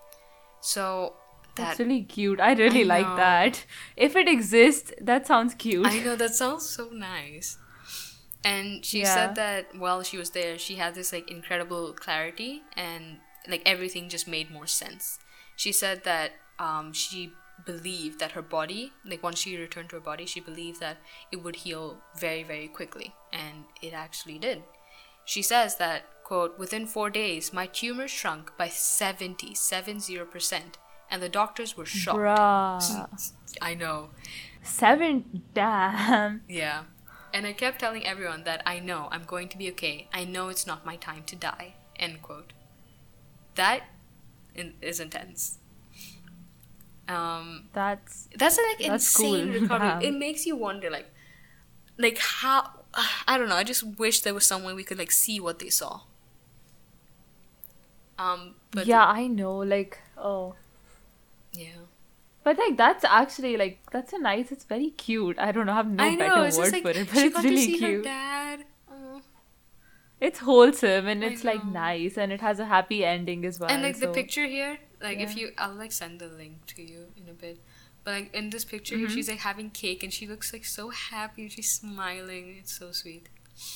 So That's that really cute. I really I like know. that. If it exists, that sounds cute. I know, that sounds so nice. And she Yeah. said that while she was there, she had this like incredible clarity, and like everything just made more sense. She said that um, she believed that her body, like once she returned to her body, she believed that it would heal very, very quickly, and it actually did. She says that, quote, "Within four days, my tumor shrunk by seventy, seventy percent, and the doctors were shocked." Bruh. I know. Seven. Damn. Yeah. And I kept telling everyone that I know I'm going to be okay. I know it's not my time to die. End quote. That in- is intense. Um, That's that's like That's insane cool. recovery. Yeah. It makes you wonder, like, like how. I don't know. I just wish there was some way we could like see what they saw. Um, but yeah. I know. Like oh. yeah. But like that's actually like that's a nice. It's very cute. I don't know. I have no I know. better It's word just like for it, but she it's got really to see her cute. dad. Oh. It's wholesome and I it's like know. nice and it has a happy ending as well. And like the so- picture here, like if yeah. you, I'll like send the link to you in a bit. But like in this picture, Mm-hmm. here, she's like having cake and she looks like so happy. She's smiling. It's so sweet.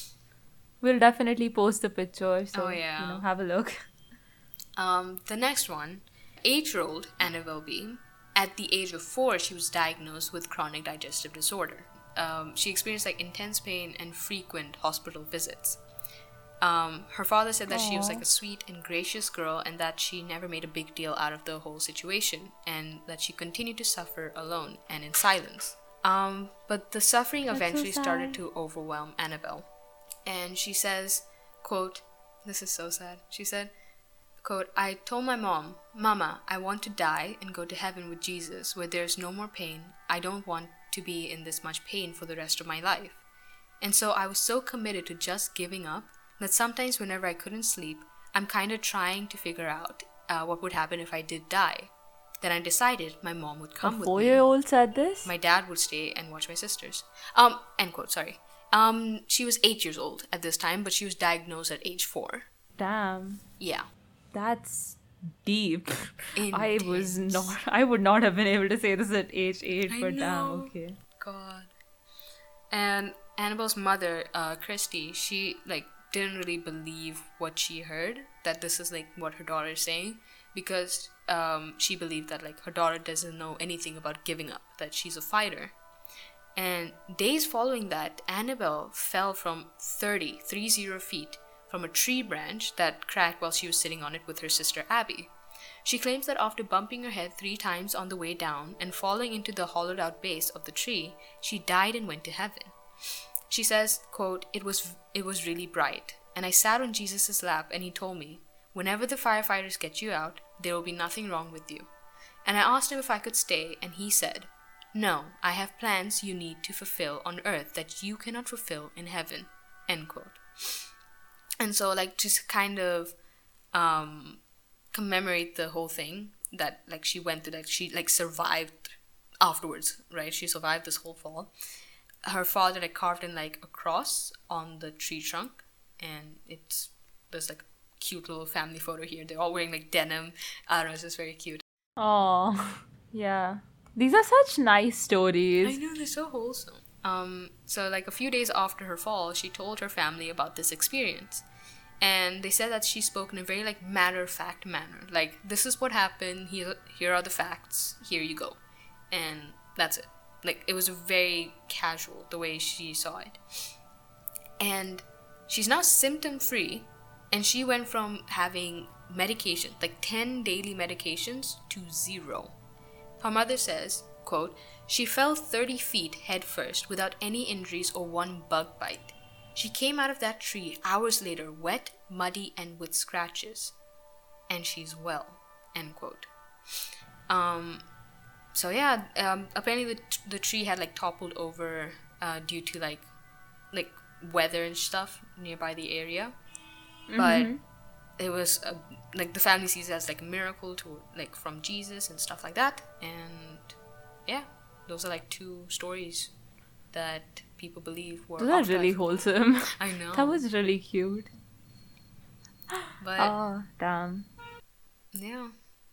We'll definitely post the picture. So Oh, yeah. you know, have a look. Um, the next one, eight-year-old Annabelle Beam. At the age of four, she was diagnosed with chronic digestive disorder. Um, she experienced like intense pain and frequent hospital visits. Um, her father said that she was Aw. like a sweet and gracious girl, and that she never made a big deal out of the whole situation, and that she continued to suffer alone and in silence. Um, but the suffering That's so eventually started sad. to overwhelm Annabelle. And she says, quote, this is so sad. She said, quote, "I told my mom, Mama, I want to die and go to heaven with Jesus where there's no more pain. I don't want to be in this much pain for the rest of my life. And so I was so committed to just giving up that sometimes whenever I couldn't sleep, I'm kind of trying to figure out uh, what would happen if I did die. Then I decided my mom would A come with me. four-year-old said this? My dad would stay and watch my sisters." Um, end quote, sorry. Um, she was eight years old at this time, but she was diagnosed at age four. Damn. Yeah. That's deep. I was Intense. not I would not have been able to say this at age eight, I but damn, know. okay. God. And Annabelle's mother, uh, Christy, she like didn't really believe what she heard, that this is like what her daughter is saying, because um, she believed that like her daughter doesn't know anything about giving up, that she's a fighter. And days following that, Annabelle fell from thirty, three zero feet from a tree branch that cracked while she was sitting on it with her sister Abby. She claims that after bumping her head three times on the way down and falling into the hollowed out base of the tree, she died and went to heaven. She says, quote, it was it was really bright, and I sat on Jesus' lap and he told me, whenever the firefighters get you out, there will be nothing wrong with you. And I asked him if I could stay, and he said, No, I have plans you need to fulfill on earth that you cannot fulfill in heaven. End quote. And so, like, just kind of um, commemorate the whole thing that, like, she went through, like, she, like, survived afterwards, right? She survived this whole fall. Her father, like, carved in, like, a cross on the tree trunk, and it's, there's, like, a cute little family photo here. They're all wearing, like, denim. I don't know, it's just very cute. Oh, yeah. These are such nice I stories. know, they're so wholesome. Um, so, like, a few days after her fall, she told her family about this experience. And they said that she spoke in a very, like, matter-of-fact manner. Like, this is what happened, here, here are the facts, here you go. And that's it. Like, it was very casual, the way she saw it. And she's now symptom-free, and she went from having medication, like ten daily medications, to zero. Her mother says, quote, she fell thirty feet head first without any injuries or one bug bite. She came out of that tree hours later, wet, muddy, and with scratches. And she's well, end quote. Um, so yeah, um, apparently the, t- the tree had like toppled over uh, due to like, like weather and stuff nearby the area. But it was uh, like the family sees it as like a miracle to like from Jesus and stuff like that. And yeah, those are like two stories that people believe were Those are afterlife. really wholesome. I know. That was really cute. But Oh, damn. yeah,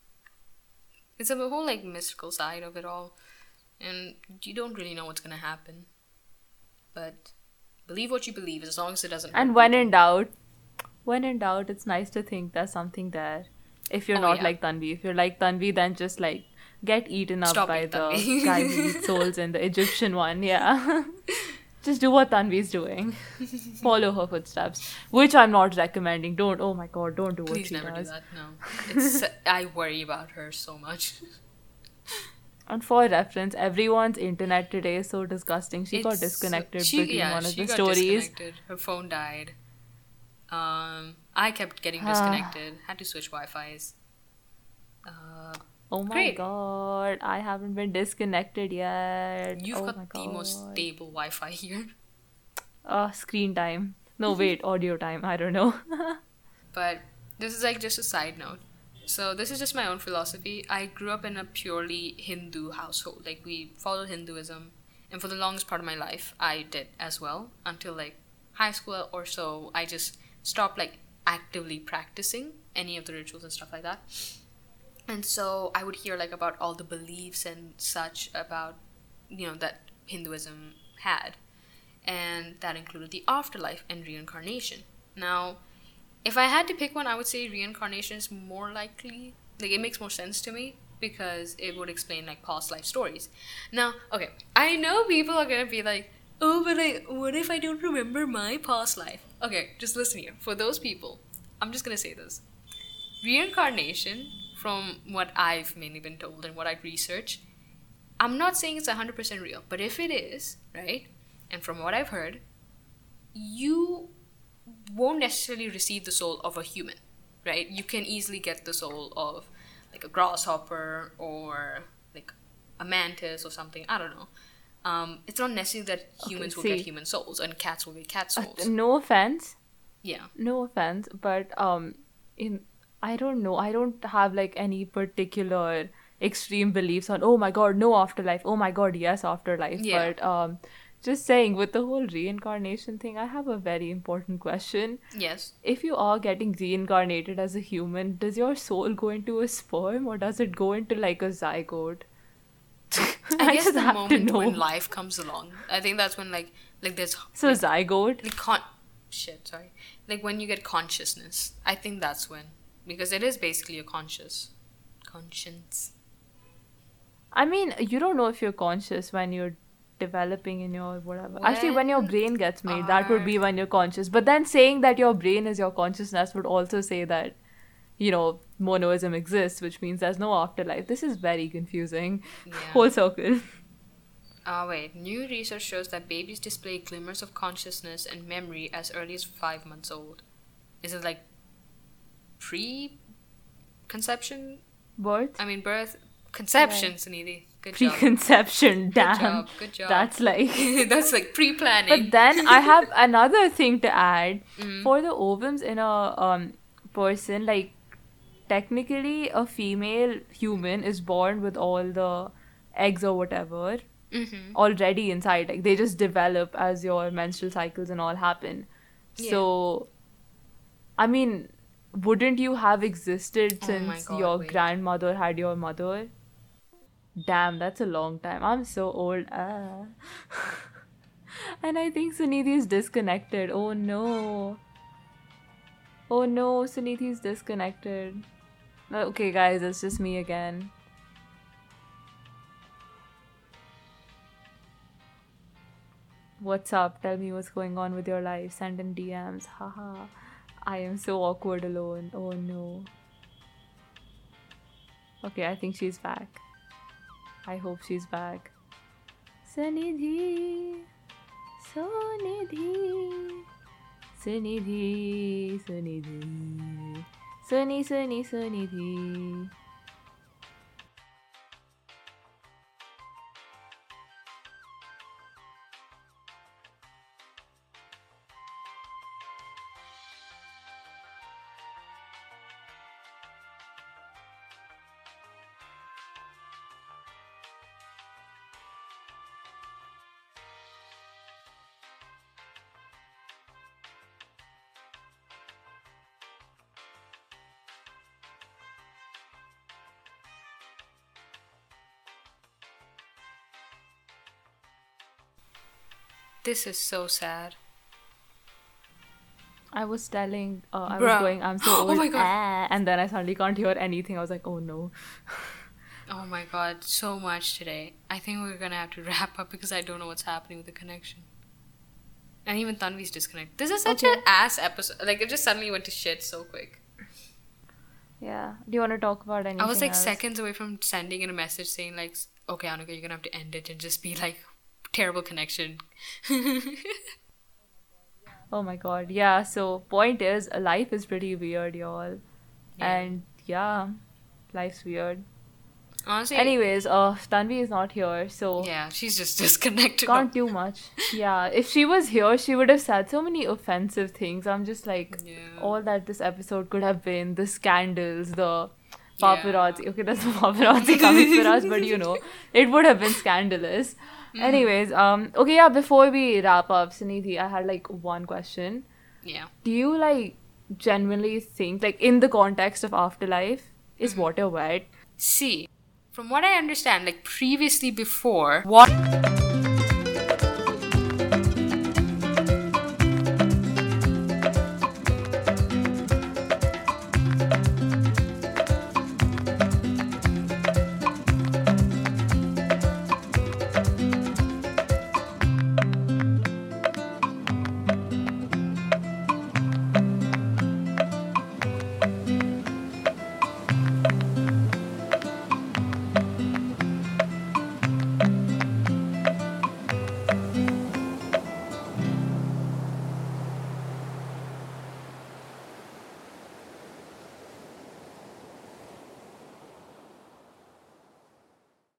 it's a whole like mystical side of it all, and you don't really know what's gonna happen. But believe what you believe, as long as it doesn't. And hurt when people. in doubt, when in doubt, it's nice to think there's something there. If you're Oh, not yeah. like Tanvi, if you're like Tanvi, then just like get eaten up Stop by being the Tanvi. guy who eats souls in the Egyptian one. Yeah. Just do what Tanvi's doing. Follow her footsteps, which I'm not recommending. Don't. Oh my god, don't do what Please she never does. do that. No, it's I worry about her so much. And for reference, everyone's internet today is so disgusting. She got It's- disconnected she- between yeah, one of she the got stories. disconnected. Her phone died. Um, I kept getting disconnected. Had to switch Wi-Fi's. Uh, Oh my Great. god, I haven't been disconnected yet. you've oh my got the most God. stable Wi-Fi here. Uh, screen time. No, wait, audio time. I don't know. But this is like just a side note. So this is just my own philosophy. I grew up in a purely Hindu household. Like we followed Hinduism, and for the longest part of my life, I did as well. Until like high school or so, I just stopped like actively practicing any of the rituals and stuff like that. And so I would hear like about all the beliefs and such about, you know, that Hinduism had, and that included the afterlife and reincarnation. Now, if I had to pick one, I would say reincarnation is more likely. Like, it makes more sense to me because it would explain, like, past life stories. Now, okay, I know people are gonna be like, oh, but I, what if I don't remember my past life? Okay, just listen here. For those people, I'm just gonna say this. Reincarnation, from what I've mainly been told and what I've researched, I'm not saying it's one hundred percent real, but if it is, right, and from what I've heard, you won't necessarily receive the soul of a human, right? You can easily get the soul of like a grasshopper or like a mantis or something. I don't know. Um, it's not necessarily that humans will see. get human souls and cats will get cat Uh, souls. no offense. Yeah. No offense, but um, in I don't know. I don't have like any particular extreme beliefs on. Oh my god, no afterlife. Oh my god, yes afterlife. Yeah. But um, just saying with the whole reincarnation thing, I have a very important question. Yes. If you are getting reincarnated as a human, does your soul go into a sperm or does it go into like a zygote? I, guess just the have to moment know. when life comes along, I think that's when like like there's So like, zygote. like con shit sorry like when you get consciousness. I think that's when, because it is basically a conscious conscience. I mean, you don't know if you're conscious when you're developing in your whatever. Actually, when your When brain gets made, that would are- be when you're conscious. But then saying that your brain is your consciousness would also say that, you know, monoism exists, which means there's no afterlife. This is very confusing. Yeah. Whole circle. Ah, wait. New research shows that babies display glimmers of consciousness and memory as early as five months old. Is it like pre-conception? Birth? I mean, birth, conception, Sunidhi. Good job. preconception. Damn. job, good job. That's like. That's like pre-planning. But then I have another thing to add. For the ovums in a um person, like technically a female human is born with all the eggs or whatever Mm-hmm. already inside. Like they just develop as your menstrual cycles and all happen. Yeah. So, I mean, wouldn't you have existed Oh my since God, your wait. grandmother had your mother? Damn, that's a long time. I'm so old. Ah. And I think Sunidhi is disconnected. Oh no. Oh no, Sunidhi is disconnected. Okay, guys, it's just me again. What's up? Tell me what's going on with your life. Send in D Ms. Haha. I am so awkward alone. Oh no. Okay, I think she's back. I hope she's back. Sunidhi. Sunidhi. Sunidhi. Sunidhi. Sunny, Sunny, Sunidhi. This is so sad. I was telling, uh, I was Bruh. going, I'm so Oh old. my God. ah, and then I suddenly can't hear anything. I was like, oh no. Oh my god, so much today. I think we're gonna have to wrap up because I don't know what's happening with the connection. And even Tanvi's disconnected. This is such Okay. an ass episode. Like, it just suddenly went to shit so quick. Yeah. Do you want to talk about anything I was like else? seconds away from sending in a message saying, like, okay, Anuka, you're gonna have to end it and just be like, terrible connection. Oh my god. Yeah. So, point is, uh, life is pretty weird, y'all. Yeah. And yeah, life's weird. Honestly, Anyways, uh, Tanvi is not here, so yeah, she's just disconnected. can't do much. Yeah. If she was here, she would have said so many offensive things. I'm just like, Yeah. all that this episode could have been the scandals, the paparazzi. Okay, that's the paparazzi coming for us, but you know, it would have been scandalous. Anyways, um, okay, yeah, before we wrap up, Sunidhi, I had like one question. Yeah. Do you like genuinely think, like, in the context of afterlife, is water wet? See, from what I understand, like previously before, what